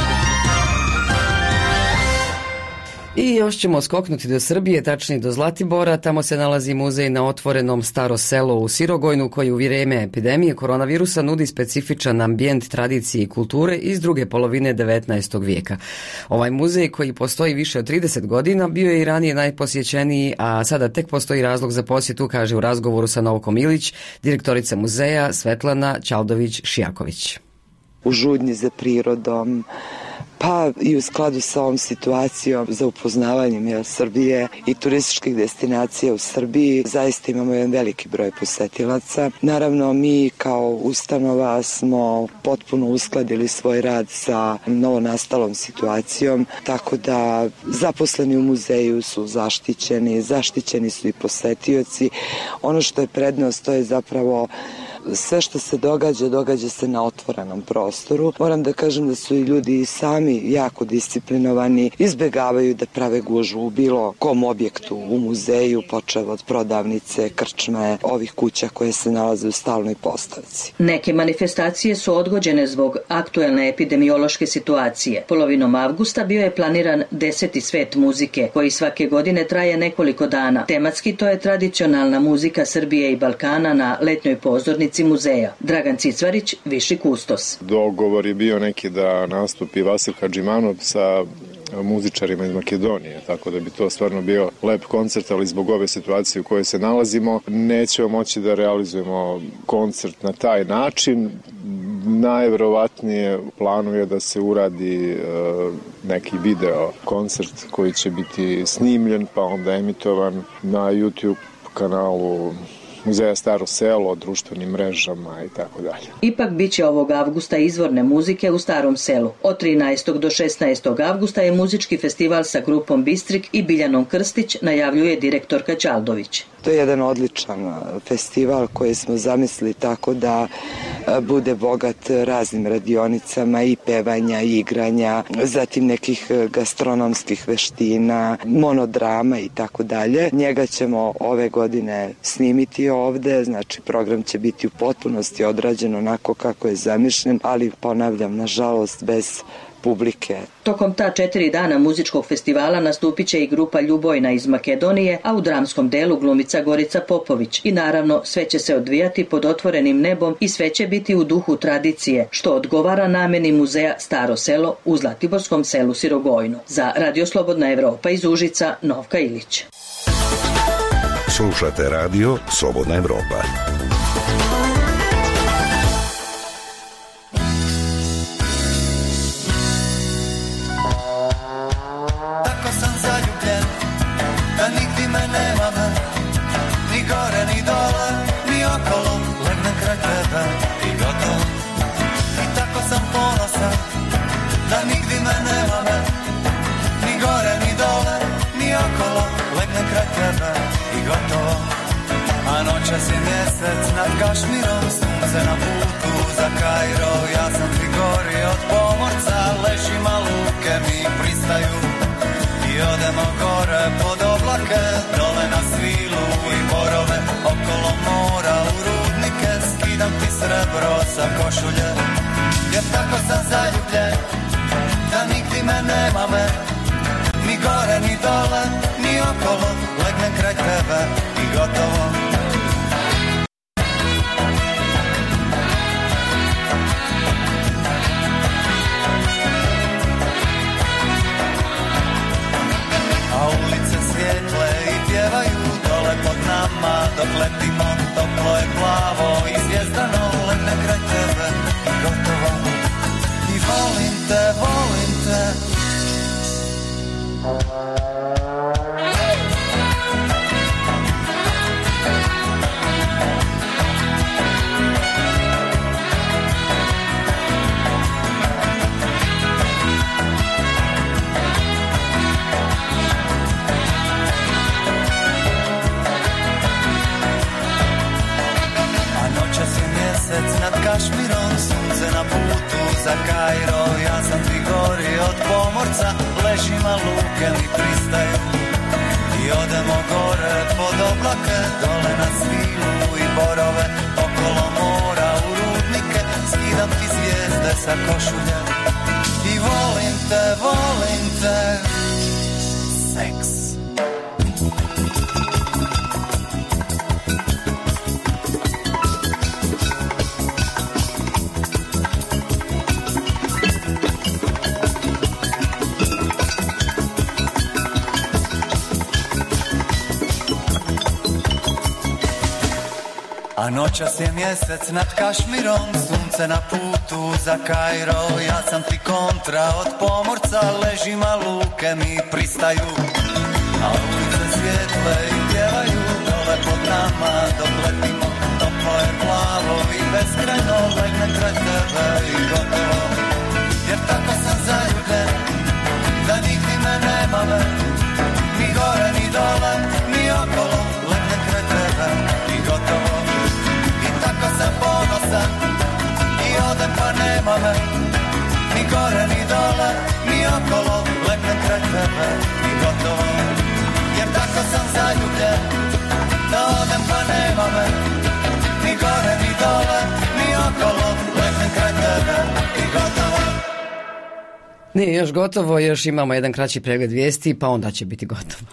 I još ćemo skoknuti do Srbije, tačnije do Zlatibora. Tamo se nalazi muzej na otvorenom Staro selo u Sirogojnu, koji u vrijeme epidemije koronavirusa nudi specifičan ambijent tradicije i kulture iz druge polovine 19. vijeka. Ovaj muzej, koji postoji više od 30 godina, bio je i ranije najposjećeniji, a sada tek postoji razlog za posjetu, kaže u razgovoru sa Novkom Ilić, direktorica muzeja Svetlana Ćaldović-Šijaković. U žudnji za prirodom, pa i u skladu sa ovom situacijom za upoznavanjem Srbije i turističkih destinacija u Srbiji, zaista imamo jedan veliki broj posetilaca. Naravno, mi kao ustanova smo potpuno uskladili svoj rad sa novonastalom situacijom, tako da zaposleni u muzeju su zaštićeni su i posetioci. Ono što je prednost, to je zapravo sve što se događa se na otvorenom prostoru. Moram da kažem da su i ljudi i sami jako disciplinovani, izbjegavaju da prave gužvu u bilo kom objektu u muzeju, počev od prodavnice, krčme, ovih kuća koje se nalaze u stalnoj postavci. Neke manifestacije su odgođene zbog aktuelne epidemiološke situacije. Polovinom avgusta bio je planiran 10. svet muzike, koji svake godine traje nekoliko dana. Tematski to je tradicionalna muzika Srbije i Balkana na letnjoj pozornici muzeja. Dragan Cicvarić, viši kustos. Dogovor je bio neki da nastupi Vasil Hadžimanov sa muzičarima iz Makedonije, tako da bi to stvarno bio lep koncert, ali zbog ove situacije u kojoj se nalazimo nećemo moći da realizujemo koncert na taj način. Najverovatnije planu je da se uradi neki video koncert koji će biti snimljen pa onda emitovan na YouTube kanalu Muzeja Staro selo, društvenim mrežama i tako dalje. Ipak bit će ovog avgusta izvorne muzike u Starom selu. Od 13. do 16. avgusta je muzički festival sa grupom Bistrik i Biljanom Krstić, najavljuje direktorka Ćaldović. To je jedan odličan festival koji smo zamislili tako da bude bogat raznim radionicama i pevanja, i igranja, zatim nekih gastronomskih veština, monodrama i tako dalje. Njega ćemo ove godine snimiti ovde, znači program će biti u potpunosti odrađen onako kako je zamišljen, ali ponavljam, nažalost bez publike. Tokom ta 4 dana muzičkog festivala nastupit će i grupa Ljubojna iz Makedonije, a u dramskom delu glumica Gorica Popović. I naravno, sve će se odvijati pod otvorenim nebom i sve će biti u duhu tradicije, što odgovara namjeni muzeja Staro selo u Zlatiborskom selu Sirogojnu. Za Radio Slobodna Evropa iz Užica, Novka Ilić. Slušate Radio Slobodna Evropa. Tako sam zaljubljen, da nigdje me nema me, ni gore ni dole, ni okolo, legnem kraj tebe i gotovo. I tako sam ponosan, da nigdje me nema me, ni gore ni dole, ni okolo, legnem kraj tebe i gotovo. A noćas je mjesec nad Kašmirom, sunce na putu za Kairo. Ja sam ti gori od pomorca, lešima luke mi pristaju. I odemo gore pod oblake, dole na svilu i borove. Okolo mora u rudnike, skidam ti srebro sa košulje. Jer tako sam zaljubljen, da nigdje me nema me, ni gore ni dole, ni okolo, legnem kraj tebe i gotovo. nama dok letimo, toplo je plavo i zvijezdano legne kraj tebe i gotovo. I volim te, volim te. Nad Kašmirom, sunce na putu za Kairo. Ja sam ti gori od pomorca, ležima luke mi pristaju. I odemo gore pod oblake, dole na svilu i borove. Okolo mora u rudnike, skidam ti zvijezde sa košulja. I volim te, volim te. Seks. A noćas je mjesec nad Kašmirom, sunce na putu za Kairo. Ja sam ti kontra od pomorca, ležima luke mi pristaju. A ulice svijetle i pjevaju, dole pod nama dok letimo. Toplo je plavo i beskrajno legne kraj tebe i gotovo. Jer tako sam zaljubljen, da nigdje me nema me. Ni gore, ni dole, ni okolo, legne kraj tebe i gotovo. Tako sam ponosan i odem pa nema me. Ni gore, ni dole, ni okolo, legnem kraj tebe i gotovo. Jer tako sam zaljubljen, da odem pa nema me. Ni gore, ni dole, ni okolo, legnem kraj tebe i gotovo. Nije još gotovo, još imamo jedan kraći pregled vijesti, pa onda će biti gotovo.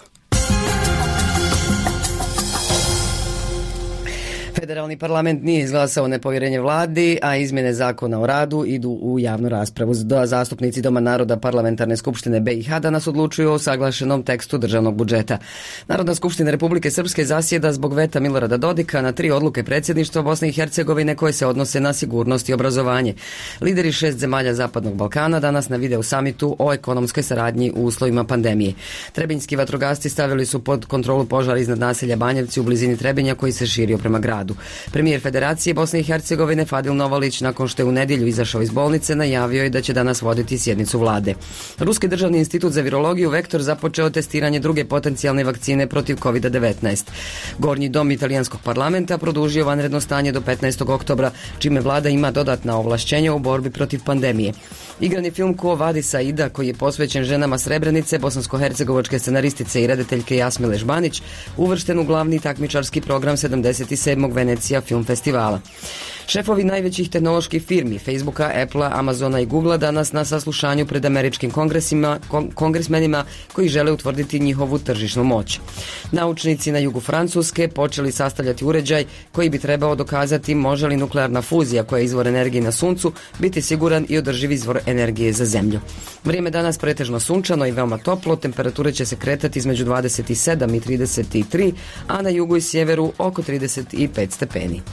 Federalni parlament nije izglasao nepovjerenje vladi, a izmjene zakona o radu idu u javnu raspravu. Zastupnici Doma naroda Parlamentarne skupštine BiH danas odlučuju o saglašenom tekstu državnog budžeta. Narodna skupština Republike Srpske zasjeda zbog veta Milorada Dodika na 3 odluke predsjedništva Bosne i Hercegovine koje se odnose na sigurnost i obrazovanje. Lideri 6 zemalja Zapadnog Balkana danas na video samitu o ekonomskoj saradnji u uslovima pandemije. Trebinjski vatrogasci stavili su pod kontrolu požar iznad naselja Banjevci u blizini Trebinja koji se širio prema gradu. Premijer Federacije Bosne i Hercegovine Fadil Novalić, nakon što je u nedjelju izašao iz bolnice, najavio je da će danas voditi sjednicu vlade. Ruski državni institut za virologiju Vektor započeo testiranje druge potencijalne vakcine protiv COVID-19. Gornji dom italijanskog parlamenta produžio vanredno stanje do 15. oktobra, čime vlada ima dodatna ovlašćenja u borbi protiv pandemije. Igrani film Ko vadi Saida, koji je posvećen ženama Srebrenice, bosansko-hercegovačke scenaristice i redateljke Jasmile Žbanić, uvršten u glavni takmičarski program 77. Venecija film festivala. Šefovi najvećih tehnoloških firmi, Facebooka, Applea, Amazona i Googlea danas na saslušanju pred američkim kongresmenima koji žele utvrditi njihovu tržišnu moć. Naučnici na jugu Francuske počeli sastavljati uređaj koji bi trebao dokazati može li nuklearna fuzija, koja je izvor energije na suncu, biti siguran i održiv izvor energije za zemlju. Vrijeme danas pretežno sunčano i veoma toplo, temperature će se kretati između 27 i 33, a na jugu i sjeveru oko 35 stepeni.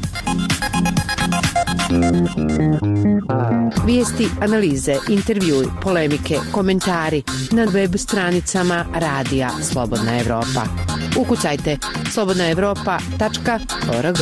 Vijesti, analize, intervjui, polemike, komentari na web stranicama Radija Slobodna Evropa. Ukucajte slobodnaevropa.org.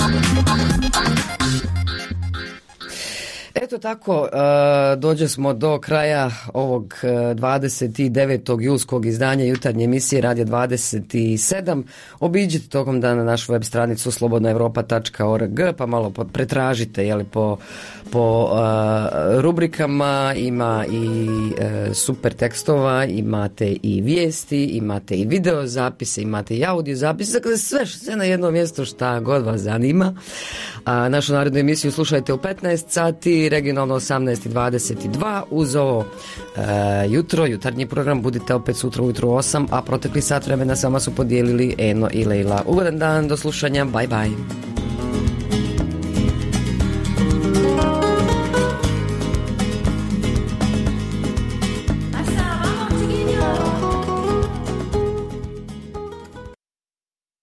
Eto tako, dođe smo do kraja ovog 29. julskog izdanja jutarnje emisije Radija 27. Obiđite tokom dana našu web stranicu slobodnaevropa.org pa malo pretražite po rubrikama, ima i super tekstova, imate i vijesti, imate i video zapise, imate i audio zapise, dakle sve na jedno mjesto šta god vas zanima. Našu narednu emisiju slušajte u 15 sati, regionalno 18:22. Uz ovo jutarnji program budite opet sutra ujutro 8, a protekli sat vremena sama su podijelili Eno i Lejla. Ugodan dan, do slušanja, bye bye.